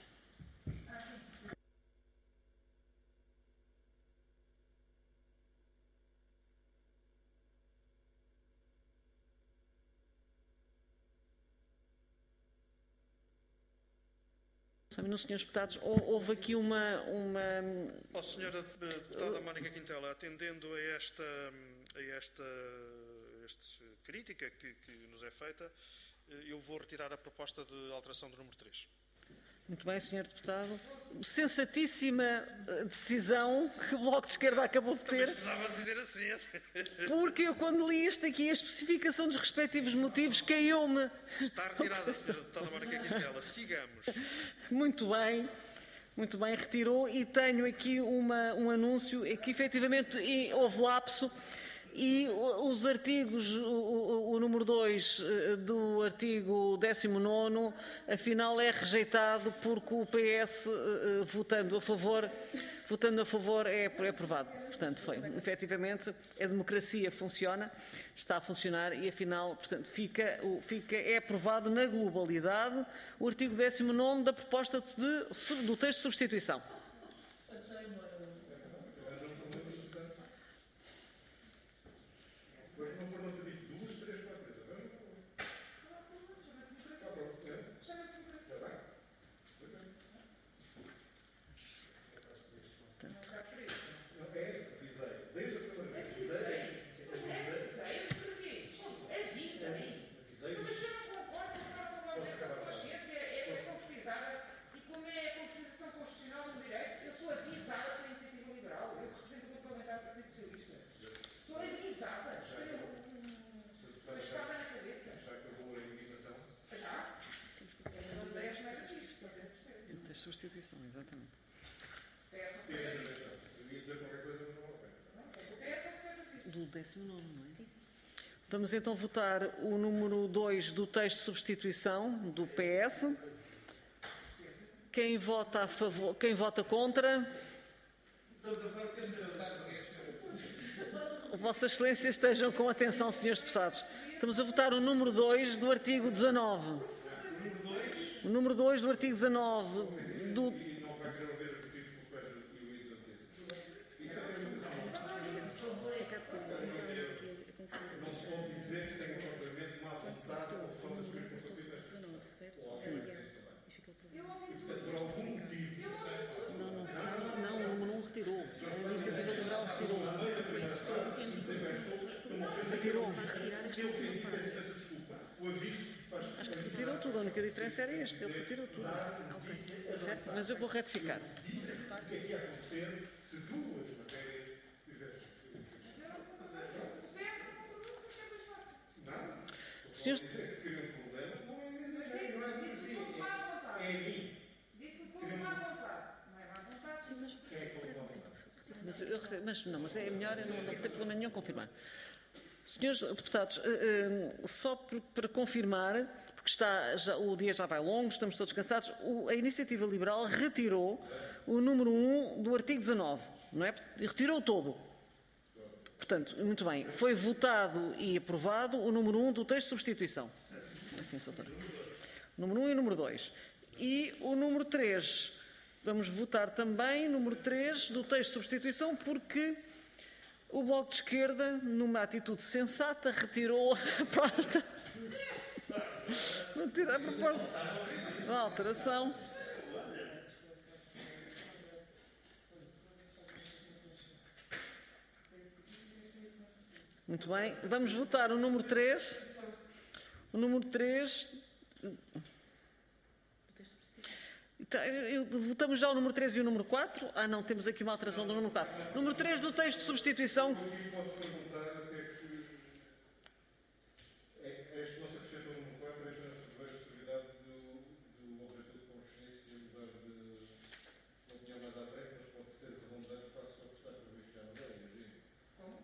Senhores deputados, houve aqui uma... Senhora Deputada Mónica Quintela, atendendo a esta crítica que nos é feita, eu vou retirar a proposta de alteração do número 3. Muito bem, Sr. Deputado. Sensatíssima decisão que o Bloco de Esquerda acabou de ter. Mas precisava de dizer assim. Porque eu, quando li isto aqui, a especificação dos respectivos motivos, caiu-me. Está retirada, Sra. Deputada Mónica Quintela. Sigamos. Muito bem, retirou. E tenho aqui um anúncio que, efetivamente, houve lapso. E os artigos, o número 2 do artigo 19º, afinal é rejeitado porque o PS, votando a favor, é aprovado. Portanto, efetivamente, a democracia funciona, está a funcionar e, afinal, portanto, é aprovado na globalidade o artigo 19º da proposta do texto de substituição. Substituição, exatamente. Do 19º, não é? Sim. Vamos então votar o número 2 do texto de substituição do PS. Quem vota a favor, quem vota contra? Vossas Excelências estejam com atenção, senhores deputados. Estamos a votar o número 2 do artigo 19. O número 2 do artigo 19 do... Não, o número 1 retirou. A Iniciativa Liberal retirou. Retirou. Acho que retirou tudo. A única diferença era este. Ele retirou tudo. Certo? Mas eu vou retificar. Senhores... Mas é melhor, eu não tenho problema nenhum confirmar. Senhores deputados, só para confirmar, porque o dia já vai longo, estamos todos cansados, a Iniciativa Liberal retirou o número 1 do artigo 19, não é? Retirou todo. Portanto, muito bem, foi votado e aprovado o número 1 do texto de substituição. Assim, doutora. Número 1 e número 2. E o número 3, vamos votar também, número 3 do texto de substituição, porque o Bloco de Esquerda, numa atitude sensata, retirou a proposta. Retira a proposta da alteração. Muito bem. Vamos votar o número 3. O número 3... Votamos já o número 3 e o número 4? Ah, não, temos aqui uma alteração do número 4. Número 3 do texto de substituição. Posso perguntar o que é que este nosso acrescento ao número 4 é apenas para a possibilidade do objeto de consciência mudar de opinião mais à frente, mas pode ser redundante face ao que está previsto já na lei, imagino. Como?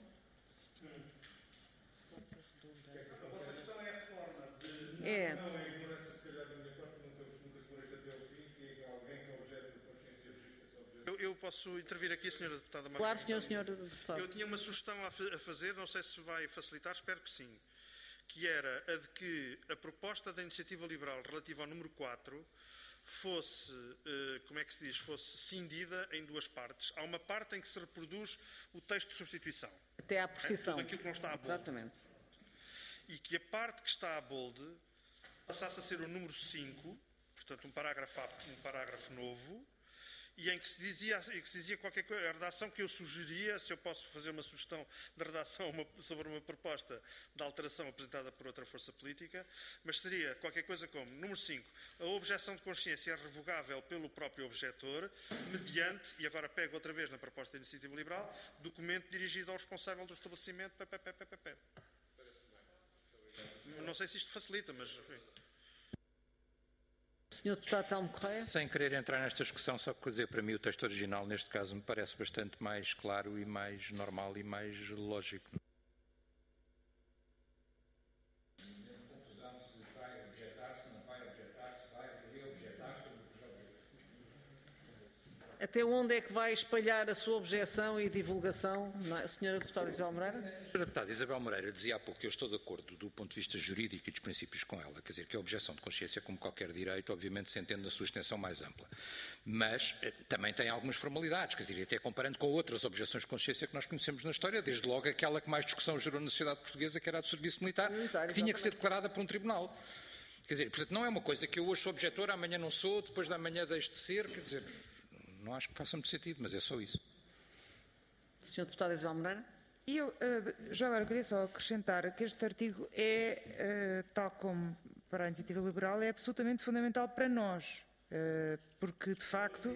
A vossa questão é a forma de... É. Não, a ignorância, se calhar, da minha parte, nunca esclareci até ao fim, que é alguém que é objeto de consciência registra esse objeto. Eu posso intervir aqui, Sra. Deputada Marta? Claro, senhor deputado. Eu tinha uma sugestão a fazer, não sei se vai facilitar, espero que sim, que era a de que a proposta da Iniciativa Liberal relativa ao número 4 fosse, como é que se diz, fosse cindida em duas partes. Há uma parte em que se reproduz o texto de substituição. Até à profissão. Tudo aquilo que não está a bold. Exatamente. E que a parte que está a bold passasse a ser o número 5, portanto um parágrafo novo, e em que se dizia qualquer coisa, a redação que eu sugeria, se eu posso fazer uma sugestão de redação sobre uma proposta de alteração apresentada por outra força política, mas seria qualquer coisa como, número 5, a objeção de consciência é revogável pelo próprio objetor, mediante, e agora pego outra vez na proposta da Iniciativa Liberal, documento dirigido ao responsável do estabelecimento, Não sei se isto facilita, mas... Senhor deputado Telmo Correia. Sem querer entrar nesta discussão, só que dizer, para mim o texto original, neste caso, me parece bastante mais claro e mais normal e mais lógico. Até onde é que vai espalhar a sua objeção e divulgação, não é? Senhora Deputada Isabel Moreira? A Senhora Deputada Isabel Moreira dizia há pouco que eu estou de acordo do ponto de vista jurídico e dos princípios com ela, quer dizer, que a objeção de consciência, como qualquer direito, obviamente se entende na sua extensão mais ampla. Mas também tem algumas formalidades, quer dizer, até comparando com outras objeções de consciência que nós conhecemos na história, desde logo aquela que mais discussão gerou na sociedade portuguesa, que era a do serviço militar, que tinha que ser declarada por um tribunal. Quer dizer, portanto, não é uma coisa que eu hoje sou objetor, amanhã não sou, depois da manhã deixo de ser, quer dizer... Não acho que faça muito sentido, mas é só isso. Sr. Deputado Isabel Moreira. E eu, já agora, queria só acrescentar que este artigo é, tal como para a Iniciativa Liberal, é absolutamente fundamental para nós, porque de facto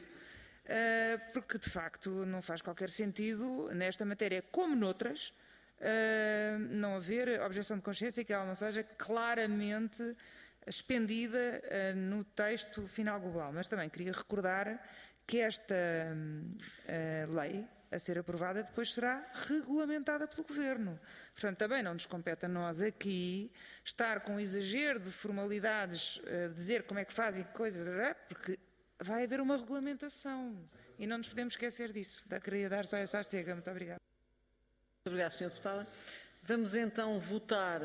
não faz qualquer sentido, nesta matéria como noutras, não haver objeção de consciência e que ela não seja claramente expendida no texto final global. Mas também queria recordar que esta lei a ser aprovada depois será regulamentada pelo Governo. Portanto, também não nos compete a nós aqui estar com exagero de formalidades, dizer como é que fazem coisas, porque vai haver uma regulamentação e não nos podemos esquecer disso. Queria dar só essa chega. Muito obrigada. Obrigado, Sra. Deputada. Vamos então votar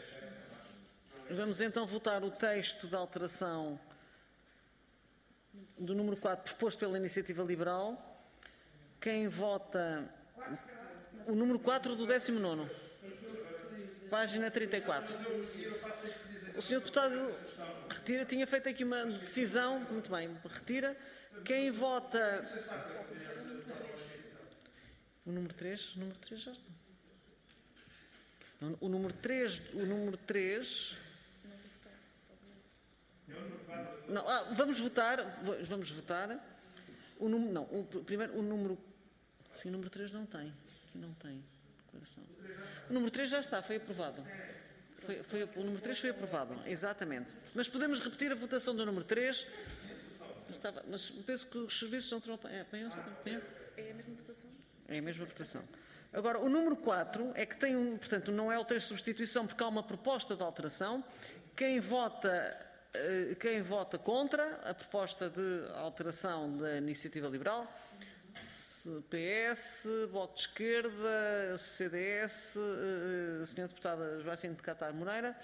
o texto de alteração do número 4 proposto pela Iniciativa Liberal. Quem vota o número 4 do 19º, página 34. O Sr. Deputado retira, tinha feito aqui uma decisão, muito bem, retira. Quem vota o número 3, já está. O número 3, não, vamos votar o número, não, primeiro o número, sim, o número 3 não tem, aqui não tem declaração. O número 3 já está, foi aprovado. O número 3 foi aprovado, exatamente. Mas podemos repetir a votação do número 3. Mas penso que os serviços não terão apanham? É a mesma votação? É a mesma votação. Agora, o número 4 é que tem portanto, não é o texto de substituição porque há uma proposta de alteração. Quem vota contra a proposta de alteração da Iniciativa Liberal? PS, Bloco de Esquerda, CDS, a Sra. Deputada Joacine de Catar Moreira.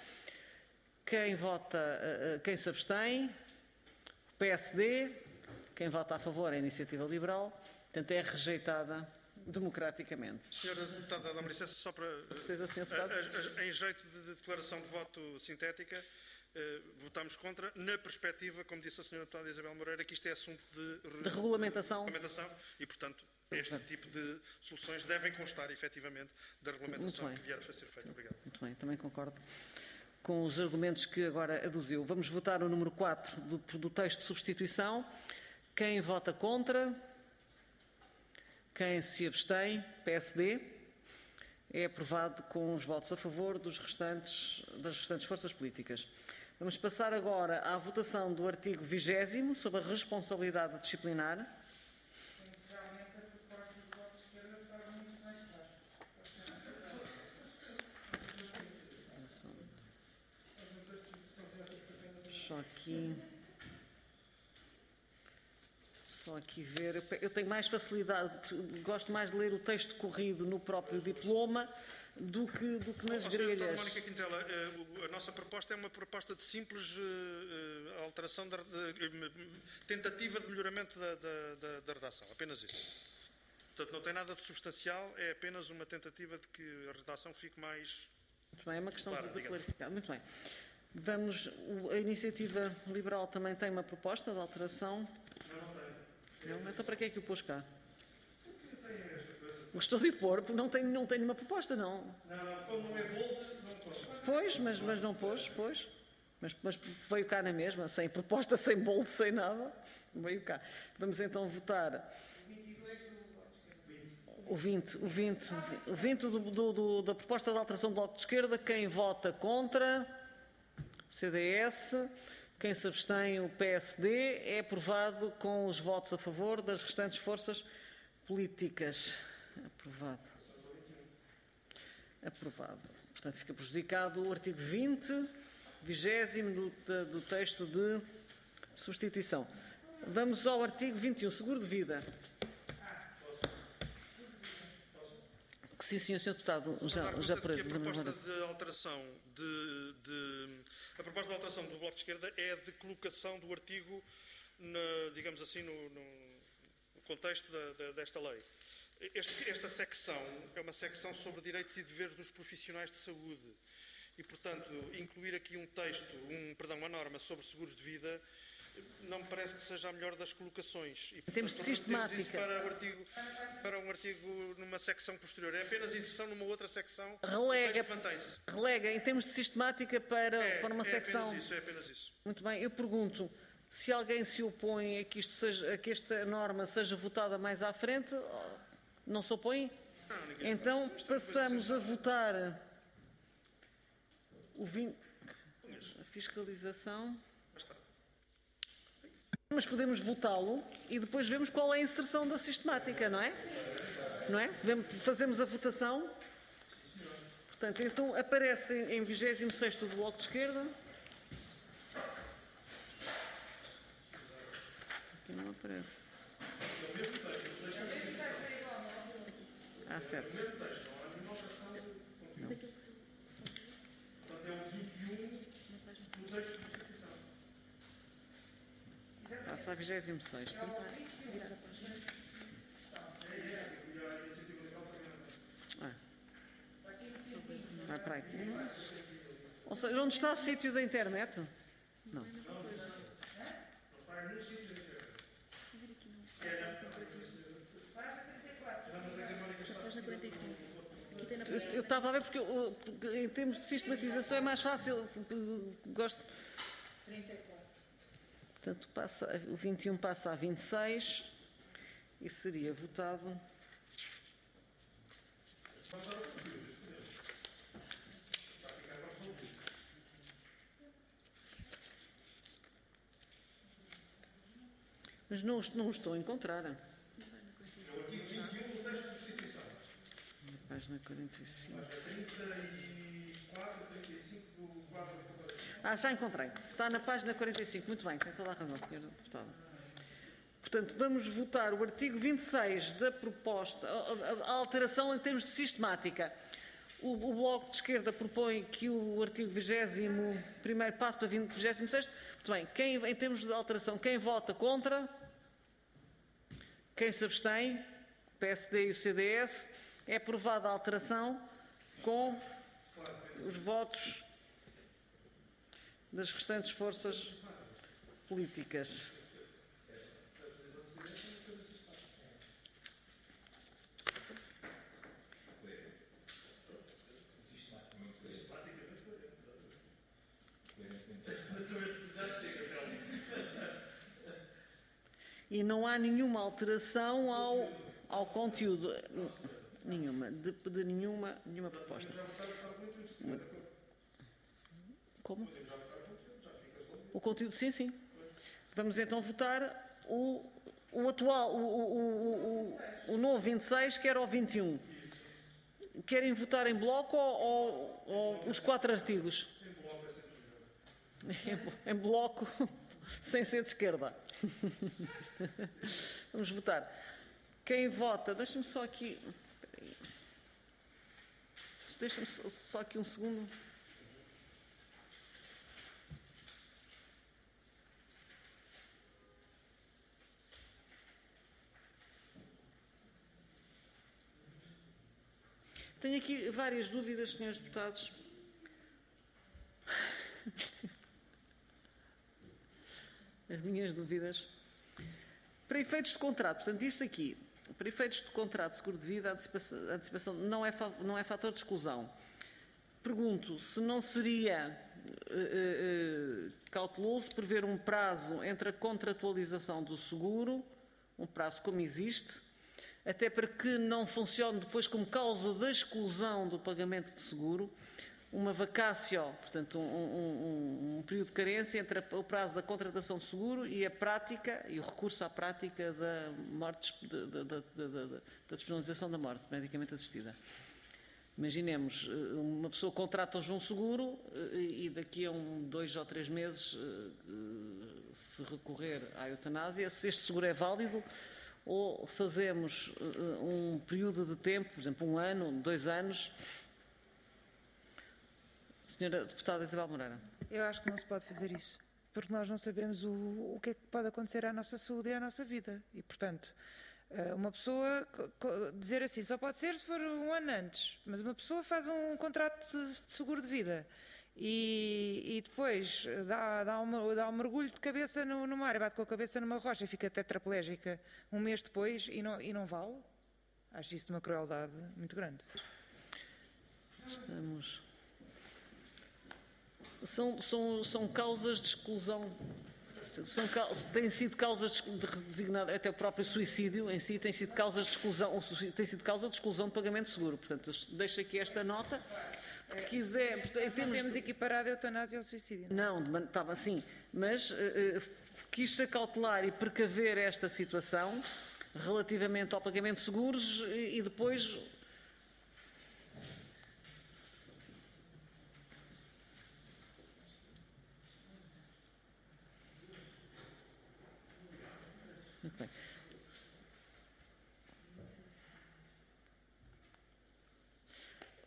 Quem se abstém? PSD. Quem vota a favor é a Iniciativa Liberal. Portanto, é rejeitada democraticamente. Senhora Deputada, dá-me licença só para... Certeza, Sra. Deputada? Em jeito de declaração de voto sintética, votámos contra, na perspectiva, como disse a Sra. Deputada Isabel Moreira, que isto é assunto de regulamentação e, portanto, este tipo de soluções devem constar, efetivamente, da regulamentação que vier a ser feita. Obrigado. Muito bem, também concordo com os argumentos que agora aduziu. Vamos votar o número 4 do texto de substituição. Quem vota contra? Quem se abstém? PSD. É aprovado com os votos a favor das restantes forças políticas. Vamos passar agora à votação do artigo 20º sobre a responsabilidade disciplinar. Só aqui ver. Eu tenho mais facilidade, gosto mais de ler o texto corrido no próprio diploma do que nas grelhas. Mónica Quintela, a nossa proposta é uma proposta de simples alteração, tentativa de melhoramento da redação, apenas isso. Portanto, não tem nada de substancial, é apenas uma tentativa de que a redação fique mais... Muito bem, é uma questão clara, de clarificar. Muito bem. A Iniciativa Liberal também tem uma proposta de alteração. Não, então para que é que o pôs cá? Gostou de pôr, porque não tem nenhuma proposta, não. Não, quando não é bold, não pôs. Pois, mas não pôs, pois. Mas veio cá na mesma, sem proposta, sem bold, sem nada. Veio cá. Vamos então votar o 20 da proposta de alteração do Bloco de Esquerda. Quem vota contra? CDS. Quem se abstém? O PSD. É aprovado com os votos a favor das restantes forças políticas. Aprovado. Portanto, fica prejudicado o artigo 20º do texto de substituição. Vamos ao artigo 21, seguro de vida. Sim, senhor deputado, já por a proposta de alteração a proposta de alteração do Bloco de Esquerda é de colocação do artigo, digamos assim, no contexto desta lei. Esta secção é uma secção sobre direitos e deveres dos profissionais de saúde e, portanto, incluir aqui uma norma sobre seguros de vida não me parece que seja a melhor das colocações. E, portanto, temos de sistemática. Isso para um artigo numa secção posterior. É apenas inserção numa outra secção. Relega em termos de sistemática para uma secção. É apenas isso. Muito bem, eu pergunto se alguém se opõe a que esta norma seja votada mais à frente. Não se opõe? Não, ninguém. Então passamos a votar a fiscalização. Mas podemos votá-lo e depois vemos qual é a inserção da sistemática, não é? Fazemos a votação. Portanto, então aparece em 26º do Bloco de Esquerda. Aqui não aparece. Certo. Daquele seu Portanto, é o 21 na página do texto de substituição. Passa a 26º. se virar a página. Vai para aqui. Ou seja, onde está o sítio da internet? Não. Se vir aqui no comparativo. Na página 45. Aqui tem na página. Eu estava a ver porque em termos de sistematização é mais fácil. Gosto. 34. Portanto, o 21 passa a 26 e seria votado. Mas não o estou a encontrar. Na página 45. Já encontrei. Está na página 45. Muito bem, tem toda a razão, Sr. Deputado. Portanto, vamos votar o artigo 26 da proposta, a alteração em termos de sistemática. O Bloco de Esquerda propõe que o artigo 20º passe para 26º. Muito bem, em termos de alteração, quem vota contra? Quem se abstém? O PSD e o CDS. É aprovada a alteração com os votos das restantes forças políticas. E não há nenhuma alteração ao conteúdo. Nenhuma. De nenhuma proposta. Como? O conteúdo, sim. Vamos então votar o atual, o novo 26, que era o 21. Querem votar em bloco ou os 4 artigos? Em bloco, sem ser de esquerda. Vamos votar. Quem vota? Deixa-me só aqui. Deixa-me só aqui um segundo. Tenho aqui várias dúvidas, senhores deputados. As minhas dúvidas. Para efeitos de contrato, portanto, isso aqui, para efeitos de contrato de seguro de vida, a antecipação não é fator de exclusão. Pergunto se não seria cauteloso prever um prazo entre a contratualização do seguro, um prazo como existe, até para que não funcione depois como causa da exclusão do pagamento de seguro, uma vacácio, portanto, um período de carência entre o prazo da contratação de seguro e a prática, e o recurso à prática da morte, da disponibilização da morte medicamente assistida. Imaginemos, uma pessoa contrata hoje um seguro e daqui a 2 ou 3 meses, se recorrer à eutanásia, se este seguro é válido, ou fazemos um período de tempo, por exemplo, 1 ano, 2 anos. Senhora Deputada Isabel Moreira. Eu acho que não se pode fazer isso, porque nós não sabemos o que é que pode acontecer à nossa saúde e à nossa vida. E, portanto, uma pessoa dizer assim, só pode ser se for 1 ano antes, mas uma pessoa faz um contrato de seguro de vida e depois dá um mergulho de cabeça no mar e bate com a cabeça numa rocha e fica tetraplégica 1 mês depois e não vale? Acho isso de uma crueldade muito grande. Estamos... São causas de exclusão. Têm sido causas designadas, até o próprio suicídio em si tem sido causas de exclusão, tem sido causa de exclusão de pagamento de seguro. Portanto, deixo aqui esta nota. Que quiser, não temos equiparado a eutanásia ao suicídio. Não, estava assim. Mas quis acautelar e precaver esta situação relativamente ao pagamento de seguros e depois... Muito bem.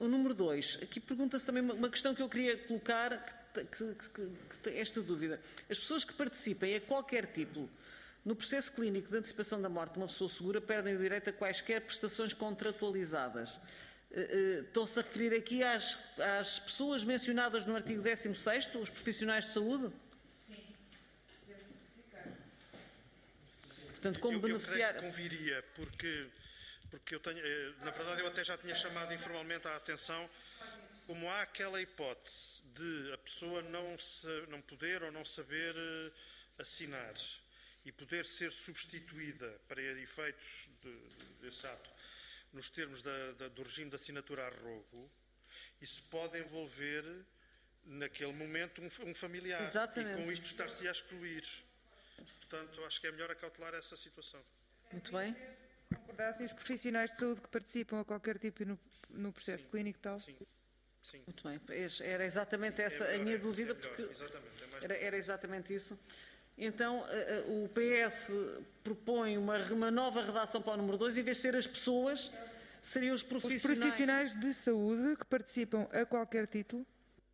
O número 2, aqui pergunta-se também uma questão que eu queria colocar, que tem esta dúvida. As pessoas que participem a qualquer tipo no processo clínico de antecipação da morte de uma pessoa segura perdem o direito a quaisquer prestações contratualizadas. Estão-se a referir aqui às pessoas mencionadas no artigo 16º, os profissionais de saúde? Sim, podemos especificar. Portanto, como beneficiário... Eu creio que conviria, porque eu tenho, na verdade, eu até já tinha chamado informalmente a atenção, como há aquela hipótese de a pessoa não poder ou não saber assinar e poder ser substituída para efeitos desse ato nos termos do regime de assinatura a rogo, isso pode envolver, naquele momento, um familiar. Exatamente. E com isto estar-se a excluir. Portanto, acho que é melhor acautelar essa situação. Muito bem. Se concordassem os profissionais de saúde que participam a qualquer tipo no processo clínico tal? Sim. Sim. Muito bem. Era exatamente essa a minha dúvida, porque exatamente, era exatamente isso. Então, o PS propõe uma nova redação para o número 2, em vez de ser as pessoas, seriam os Os profissionais. profissionais de saúde que participam a qualquer título?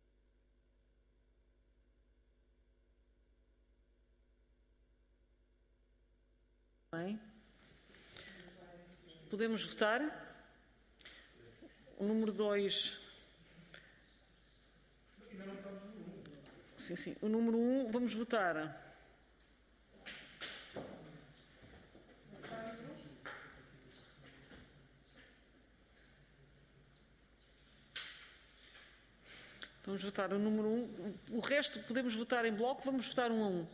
Bem. Podemos votar? O número 2. Sim. O número 1, vamos votar. Vamos votar o número 1. O resto podemos votar em bloco, vamos votar 1 a 1.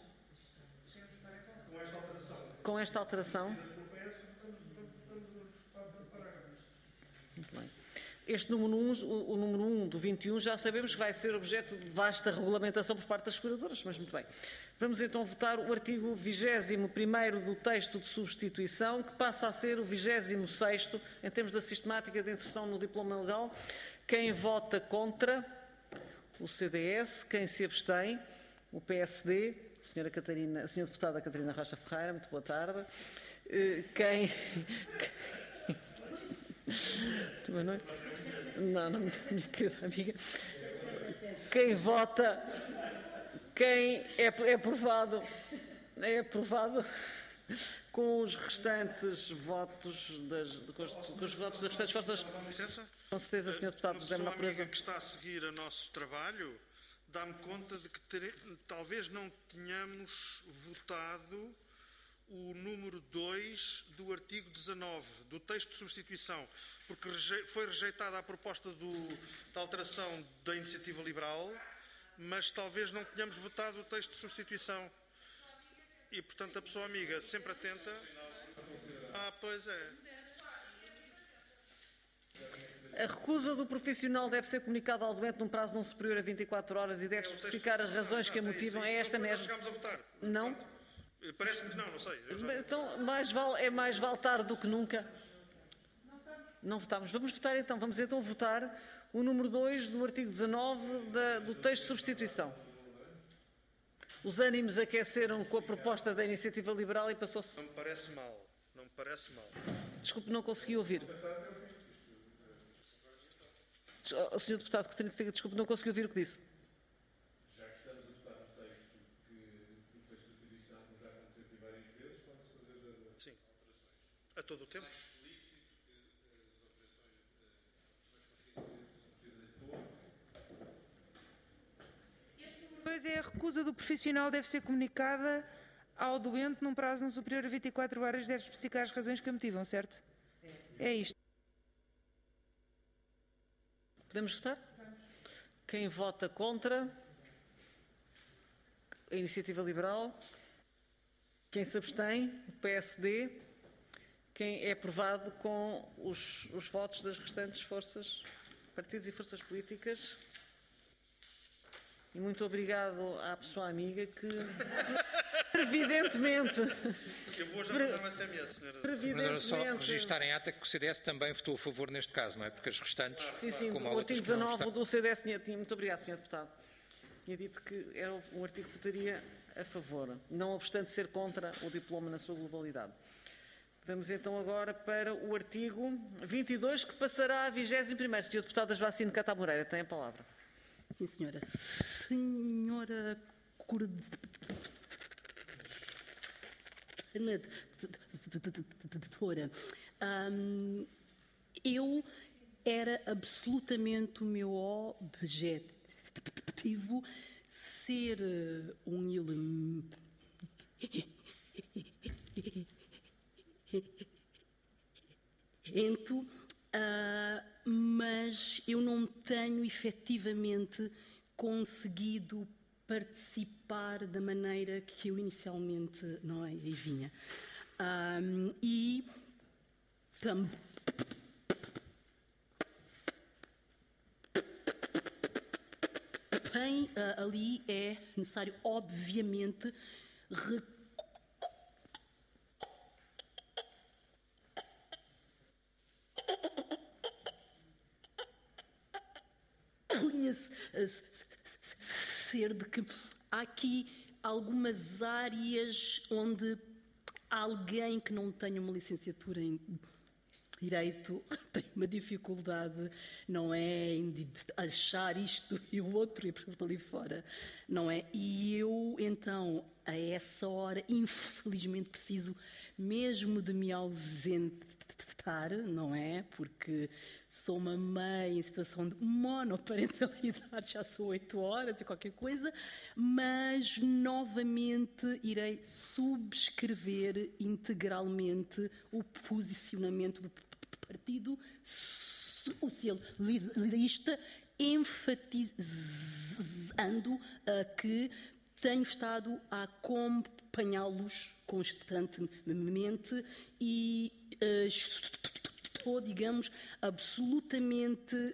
Com esta alteração. Muito bem. Este número 1, o número 1 do 21, já sabemos que vai ser objeto de vasta regulamentação por parte das seguradoras, mas muito bem. Vamos então votar o artigo 21º do texto de substituição, que passa a ser o 26º, em termos da sistemática de inserção no diploma legal. Quem vota contra? O CDS. Quem se abstém? O PSD. Senhora Deputada Catarina Rocha Ferreira, muito boa tarde. Quem... Boa noite. Não, minha querida amiga. Quem vota, quem é aprovado com os restantes votos com os votos das restantes forças. Com certeza, Sr. Deputado José Manuel Pereira. Amiga que está a seguir o nosso trabalho, dá-me conta de que talvez não tenhamos votado o número 2 do artigo 19, do texto de substituição, porque foi rejeitada a proposta da alteração da iniciativa liberal, mas talvez não tenhamos votado o texto de substituição. E, portanto, a pessoa amiga, sempre atenta. Pois é. A recusa do profissional deve ser comunicada ao doente num prazo não superior a 24 horas e deve especificar as razões que a motivam. É esta mesmo. Chegámos a votar. Não? Parece-me que não sei. Então, mais vale tarde do que nunca. Não votamos. Vamos votar então. Vamos então votar o número 2 do artigo 19 do texto de substituição. Os ânimos aqueceram com a proposta da iniciativa liberal e passou-se... Não me parece mal. Não me parece mal. Desculpe, não consegui ouvir. O Sr. Deputado Coutinho de Figueiredo, desculpe, não consegui ouvir o que disse. Já que estamos a votar no texto do texto de substituição, como já aconteceu aqui várias vezes, pode-se fazer alterações. Sim. A todo o tempo. Pois é, a recusa do profissional deve ser comunicada ao doente num prazo não superior a 24 horas, deve especificar as razões que a motivam, certo? É isto. Podemos votar? Quem vota contra a iniciativa liberal? Quem se abstém? O PSD. Quem é aprovado com os votos das restantes forças, partidos e forças políticas? E muito obrigado à pessoa amiga que, previdentemente... Eu vou já mandar um SMS, senhora. Mas só registrar em ata que o CDS também votou a favor neste caso, não é? Porque as restantes... Sim, como o artigo 19 do CDS tinha... Muito obrigado, Sr. Deputado. Tinha dito que era um artigo que votaria a favor, não obstante ser contra o diploma na sua globalidade. Vamos então agora para o artigo 22, que passará a 21º. Senhor Deputado Joacine Cata Moreira, tem a palavra. Sim, senhora. Senhora coordenadora, eu era absolutamente o meu objetivo ser um elemento, mas eu não tenho efetivamente conseguido participar da maneira que eu inicialmente não é, vinha. E também ali é necessário, obviamente, reconhecer de que há aqui algumas áreas onde alguém que não tenha uma licenciatura em Direito tem uma dificuldade, não é, em achar isto e o outro e por ali fora, não é? E eu, então, a essa hora, infelizmente, preciso mesmo de me ausentar, não é? Porque sou uma mãe em situação de monoparentalidade, já são 8 horas e qualquer coisa, mas novamente irei subscrever integralmente o posicionamento do Partido Socialista, enfatizando que tenho estado a acompanhá-los constantemente e estou, digamos, absolutamente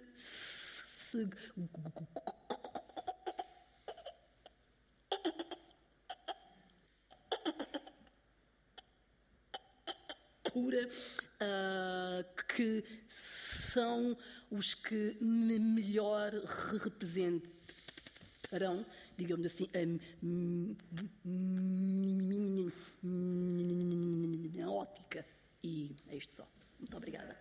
segura que são os que melhor representarão, digamos assim, a minha ótica. E é isto só. Muito obrigada.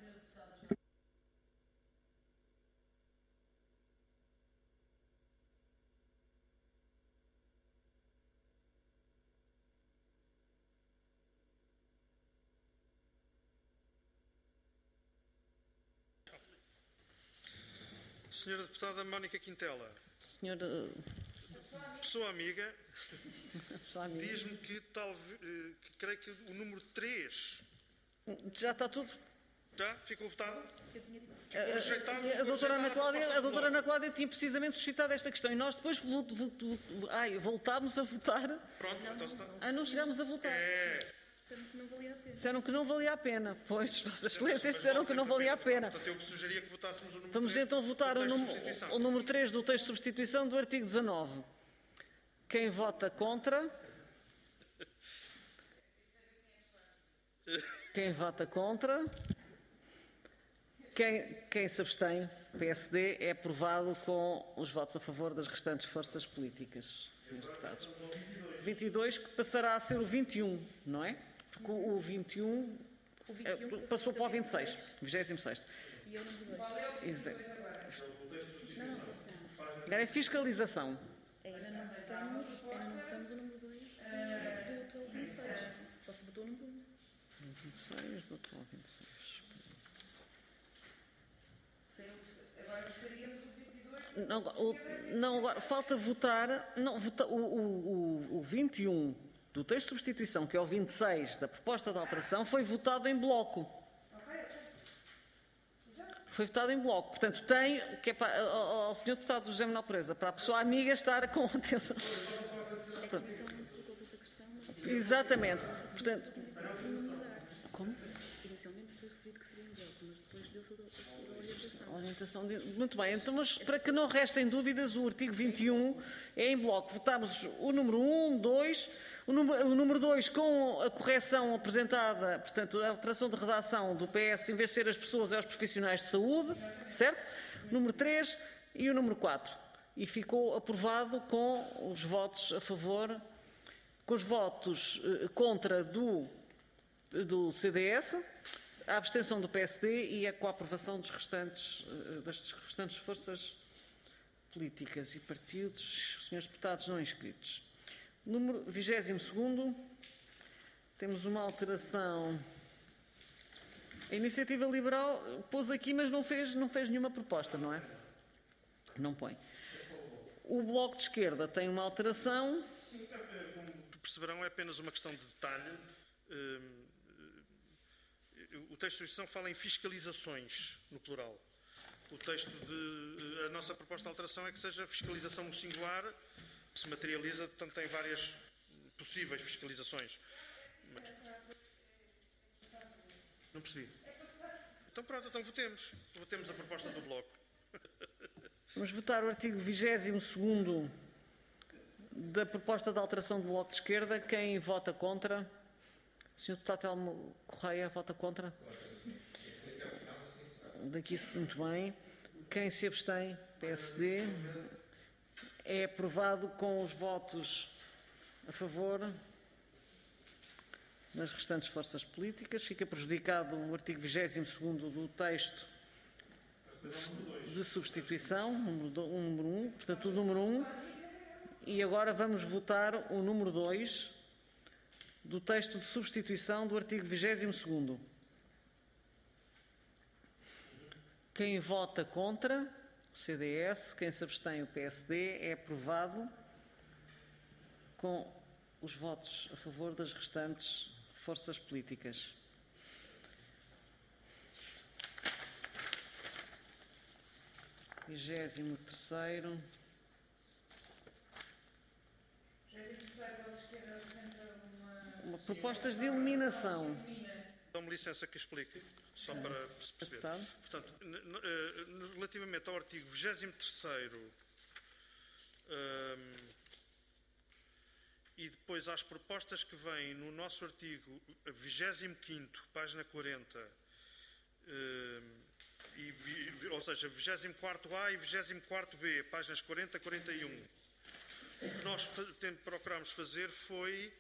Senhora Deputada Mónica Quintela, Senhora... pessoa amiga, Só a mim. diz-me que creio que o número 3 Já está tudo... já ficou votado? Ficou rejeitado? A doutora Ana Cláudia tinha precisamente suscitado esta questão e nós depois voltámos a votar. Pronto, então está. Não chegámos a votar. Disseram que não valia a pena. Disseram que não valia a pena. Pois, Vossas Excelências disseram que não valia a pena. Portanto, eu sugeria que votássemos o número 3. Vamos então votar do texto de substituição. o número 3 do texto de substituição do artigo 19. Quem vota contra? Quem vota contra? Quem se abstém? PSD é aprovado com os votos a favor das restantes forças políticas. Deputados. 22 que passará a ser o 21, não é? Porque o 21 passou para o 26, 26º. E eu número 2. Exato. Agora é fiscalização. Ainda não votamos o número 2 do atual 26. Só se votou o número 1. 26 do atual 26. Não, agora falta votar. Não, o 21 do texto de substituição, que é o 26 da proposta de alteração, foi votado em bloco. Foi votado em bloco. Portanto, tem que é para, ao Sr. Deputado José Manuel Pereza, para a pessoa amiga estar com atenção. Inicialmente colocou-se essa questão, mas Exatamente. Portanto, como? Inicialmente foi referido que seria em bloco, mas depois deu-se a orientação. Muito bem, então, mas para que não restem dúvidas, o artigo 21 é em bloco. Votamos o número 1, 2, o número 2 com a correção apresentada, portanto, a alteração de redação do PS, em vez de ser as pessoas, é os profissionais de saúde, certo? O número 3 e o número 4. E ficou aprovado com os votos a favor, com os votos contra do do CDS, a abstenção do PSD e a coaprovação dos das restantes forças políticas e partidos, senhores deputados não inscritos. Número 22º, temos uma alteração. A Iniciativa Liberal pôs aqui, mas não fez nenhuma proposta, não é? Não põe. O Bloco de Esquerda tem uma alteração. Sim, como perceberão, é apenas uma questão de detalhe. O texto de instituição fala em fiscalizações, no plural. A nossa proposta de alteração é que seja fiscalização no singular, que se materializa, portanto, tem várias possíveis fiscalizações. Não percebi. Então pronto, então votemos. Votemos a proposta do Bloco. Vamos votar o artigo 22º da proposta de alteração do Bloco de Esquerda. Quem vota contra? O Sr. Deputado Telmo Correia vota contra? Daqui muito bem. Quem se abstém? PSD. É aprovado com os votos a favor das restantes forças políticas. Fica prejudicado o artigo 22º do texto de substituição, número 1, portanto o número 1. E agora vamos votar o número 2 do texto de substituição do artigo 22º. Quem vota contra, o CDS, quem se abstém, o PSD, é aprovado com os votos a favor das restantes forças políticas. Vigésimo terceiro. Propostas de eliminação. Dá-me licença que explique, só para se perceber. Portanto, relativamente ao artigo 23º e depois às propostas que vêm no nosso artigo 25º, página 40, ou seja, 24A e 24B, páginas 40 a 41, o que nós procurámos fazer foi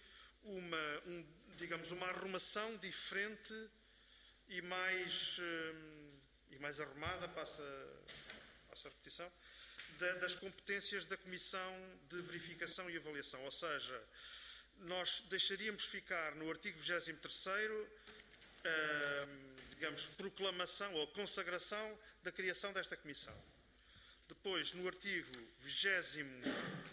uma arrumação diferente e mais arrumada, passa a repetição, das competências da Comissão de Verificação e Avaliação. Ou seja, nós deixaríamos ficar no artigo 23º, proclamação ou consagração da criação desta Comissão. Depois, no artigo 23º,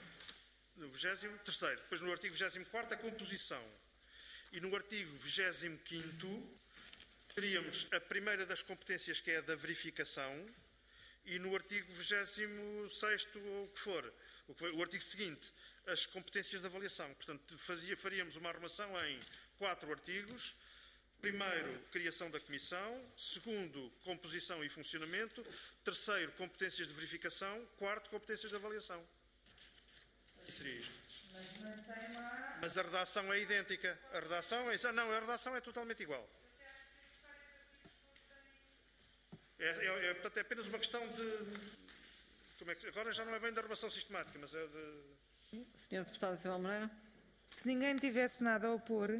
depois no artigo 24º, a composição. E no artigo 25º, teríamos a primeira das competências, que é a da verificação, e no artigo 26º, ou o que for, o artigo seguinte, as competências de avaliação. Portanto, faríamos uma arrumação em 4 artigos. Primeiro, criação da Comissão. Segundo, composição e funcionamento. Terceiro, competências de verificação. Quarto, competências de avaliação. E seria isto. Mas a redação é idêntica. A redação é totalmente igual. Portanto, é apenas uma questão de... agora já não é bem da arrumação sistemática, mas é de... Senhor Deputado Isabel Moreira. Se ninguém tivesse nada a opor,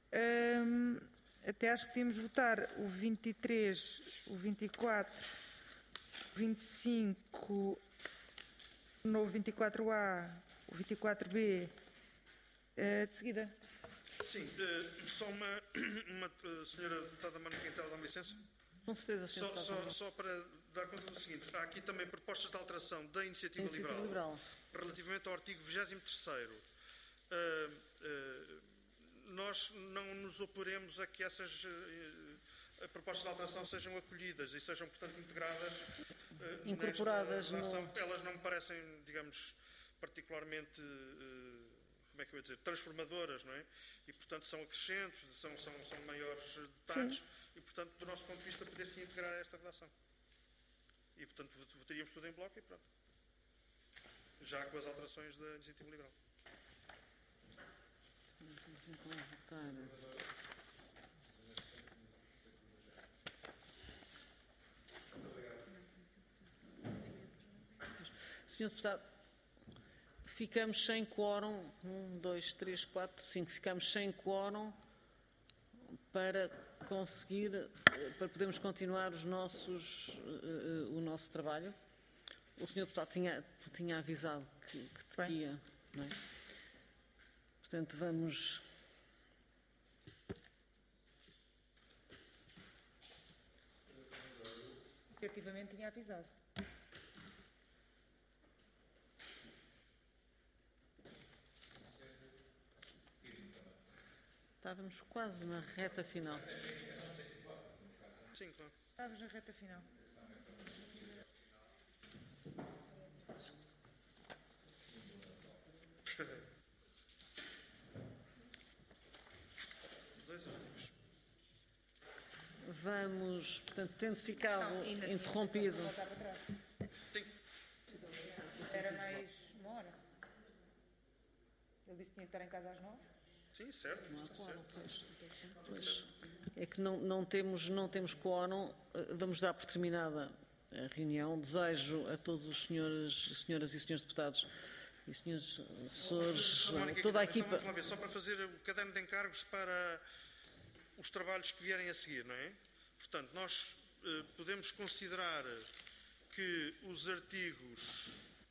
até acho que podíamos votar o 23, o 24, o 25, o novo 24A, o 24B, de seguida. Sim, só uma senhora deputada Mónica Quintal, dá-me licença? Com certeza, senhor. Só para dar conta do seguinte, há aqui também propostas de alteração da Iniciativa Liberal relativamente ao artigo 23º. Nós não nos oporemos a que essas propostas de alteração sejam acolhidas e sejam, portanto, integradas, incorporadas. Elas não me parecem, digamos, particularmente, transformadoras, não é? E, portanto, são acrescentos, são maiores detalhes. Sim. E, portanto, do nosso ponto de vista, poder-se integrar esta redação. E, portanto, votaríamos tudo em bloco e pronto. Já com as alterações da Iniciativa Liberal. Vamos então votar. Senhor Deputado, ficamos sem quórum. 1, 2, 3, 4, 5. Ficamos sem quórum para conseguir, para podermos continuar o nosso trabalho. O Sr. Deputado tinha avisado que ia, não é? Portanto, vamos... Efetivamente tinha avisado. Estávamos quase na reta final. Sim, claro. Estávamos na reta final. Vamos, portanto, tendo ficado interrompido. Voltar para trás. Sim. Era mais uma hora. Ele disse que tinha que estar em casa às 9. Sim, certo. Pois, é que não temos quórum. Vamos dar por terminada a reunião. Desejo a todos os senhoras e senhores deputados e senhores assessores, toda a equipa. Então, vamos lá ver, só para fazer o caderno de encargos para os trabalhos que vierem a seguir, não é? Portanto, nós podemos considerar que os artigos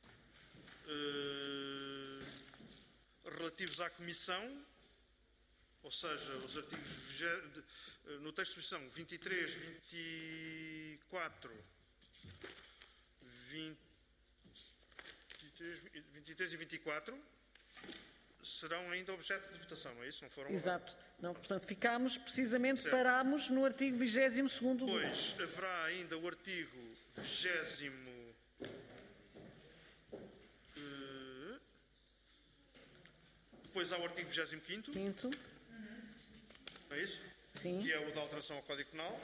relativos à Comissão, ou seja, os artigos no texto de disposição 23, 24, 23 e 24 serão ainda objeto de votação, não é isso? Não foram Exato. Não, portanto, ficámos, precisamente, certo. parámos no artigo 22º. Depois haverá ainda o artigo 20º. Depois há o artigo 25º. Quinto. É isso? Sim. Que é o da alteração ao Código Penal.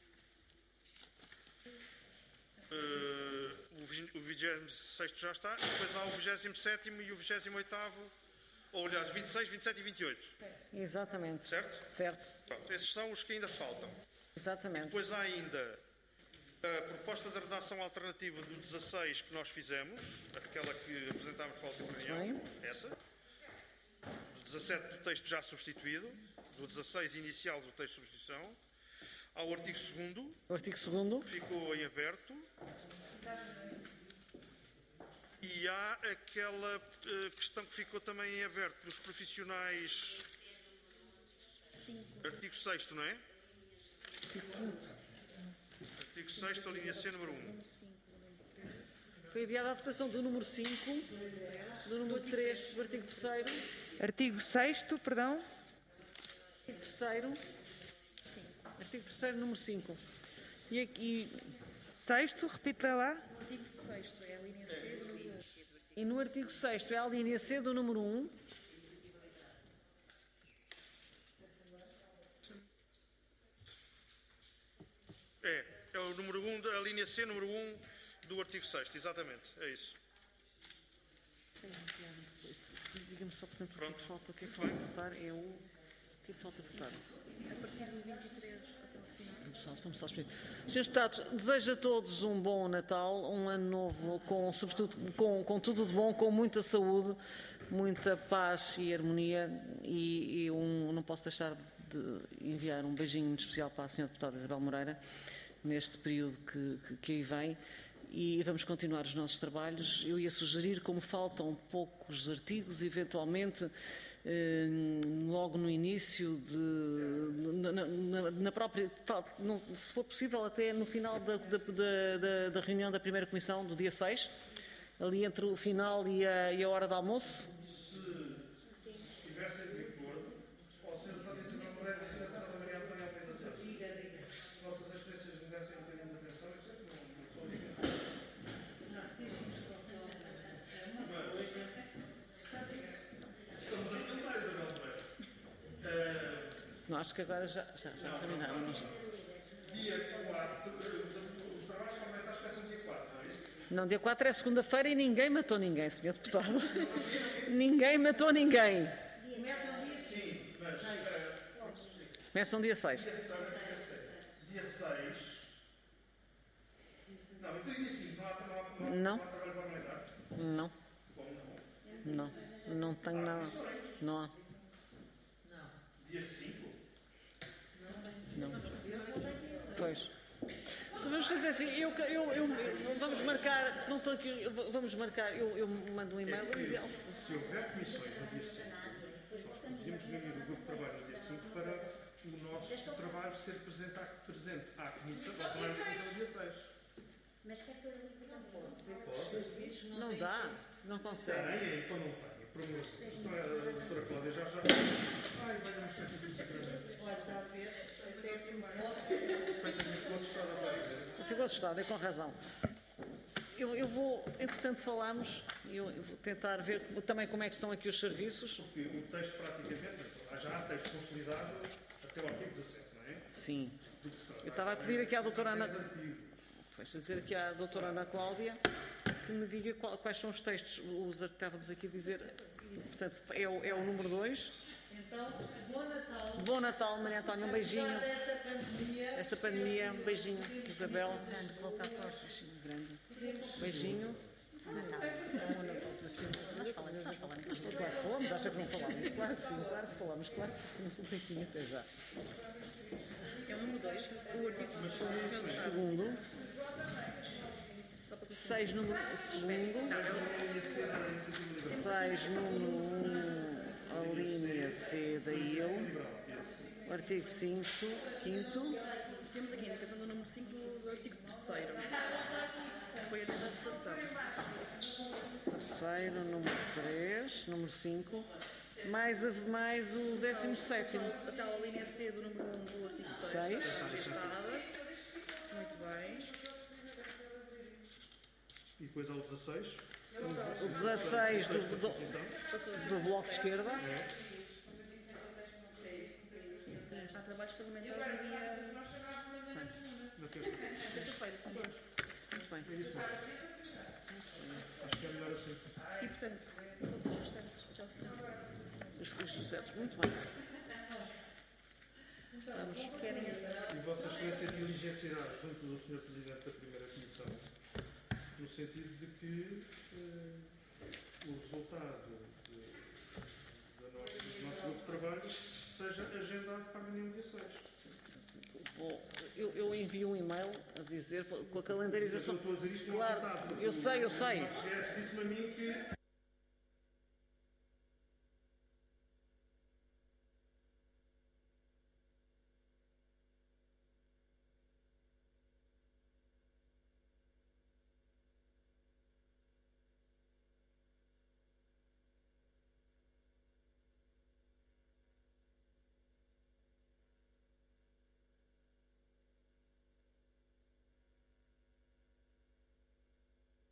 O 26º já está. Depois há o 27º e o 28º. Ou, aliás, 26, 27 e 28. Exatamente. Certo? Certo. Pronto, esses são os que ainda faltam. Exatamente. Depois há ainda a proposta de redação alternativa do 16 que nós fizemos, aquela que apresentámos para a última reunião, essa. Do 17 do texto já substituído, do 16 inicial do texto de substituição. Há o artigo 2º. O artigo 2º. Que ficou em aberto. E há aquela questão que ficou também em aberto dos profissionais. Artigo 6º, não é? Artigo 6º, a linha C, número 1. Foi adiada a votação do número 5, do número 3, do artigo 3º. Artigo 6º, perdão. Artigo 3º. Artigo 3º, número 5. E aqui... 6º, repita lá. Artigo 6º é a linha C do número 1. E no artigo 6º é a linha C do número 1. É o número 1, a linha C, número 1 do artigo 6º, exatamente, é isso. Diga-me só, portanto, Pronto. o que falta votar é o que falta votar. A partir do 23 até o final. Estamos só a explicar. Senhores deputados, desejo a todos um bom Natal, um ano novo, sobretudo com tudo de bom, com muita saúde, muita paz e harmonia. E não posso deixar de enviar um beijinho muito especial para a senhora deputada Isabel Moreira, neste período que aí vem. E vamos continuar os nossos trabalhos. Eu ia sugerir, como faltam poucos artigos, eventualmente, logo no início, na própria, se for possível, até no final da reunião da primeira comissão, do dia 6, ali entre o final e a hora do almoço. Se estivessem de acordo, ao Sr. Deputado Isabel Moreira e ao Sr. Deputado Maria Antónia Almeida Santos, se vossas excelências me dessem um bocadinho de atenção, eu sei que não sou obrigado. Estamos a filmar, Isabel Moreira. Não, acho que agora já terminaram. Mas... Dia 4, os trabalhos parlamentares começam dia 4, não é isso? Não, dia 4 é segunda-feira e ninguém matou ninguém, Sr. Deputado. Ninguém matou ninguém. Sim, mas Começam dia 6. dia 6. Não, então dia 5 não Não. há trabalho parlamentar? Não. Como não? Não tenho nada. Não há. Dia 5? Não. Pois. Então vamos fazer assim, vamos marcar, não estou aqui, vamos marcar, eu mando um e-mail. Se houver comissões no dia 5, nós podíamos reunir o grupo de trabalho no dia 5 para o nosso trabalho ser presente à comissão, ao plenário da comissão no dia 6. Mas que é para não pode ser que os serviços não Não têm dá, tempo. não consegue. Então não tenho, por amor de Deus. Então a doutora Cláudia já. Ai, vai dar certo isso aqui. Olha, está a ver, até que voto. Ficou assustado, é com razão. Eu vou, entretanto falamos, eu vou tentar ver também como é que estão aqui os serviços. Porque o texto praticamente, já há texto consolidado até o artigo 17, não é? Sim. Do que se trata. Eu estava a pedir aqui à doutora Ana... Textos antigos. Foi-se a dizer aqui à doutora Ana Cláudia que me diga quais são os textos, os que estávamos aqui a dizer. Portanto, é o número 2. Então, bom Natal. Bom Natal, Maria Antónia, um beijinho. Apesar desta pandemia, Esta pandemia, um beijinho, Isabel. Grande, volta à porta, sim, grande. Beijinho. Claro que falamos, acha que não falamos? Claro que sim, claro que falamos, claro que não sou beijinho até já. É o número 2, o artigo Segundo. 6 número segundo. 6 número 1, a linha C da IL. O artigo 5, quinto. Temos aqui a indicação do número 5 do artigo 3º, que foi até da votação. Terceiro, número 3, número 5. Mais o 17º. A tal linha C do número 1 do artigo 6 Seis. já está registada. Muito bem. E depois há o 16. O 16 do Bloco de Esquerda. Há trabalhos parlamentares no dia Na terça-feira, sim. Muito bem. Acho que é melhor assim. E, portanto, todos os restantes até ao final. Os sucessos. Muito bem. Querem E Vossa Excelência diligenciará junto do Sr. Presidente da Primeira Comissão, no sentido de que o resultado do nosso grupo de trabalho seja agendado para a reunião dia 6. Bom, eu envio um e-mail a dizer com a calendarização. Eu estou a dizer isto com Claro, vontade. eu sei. Disse-me a mim que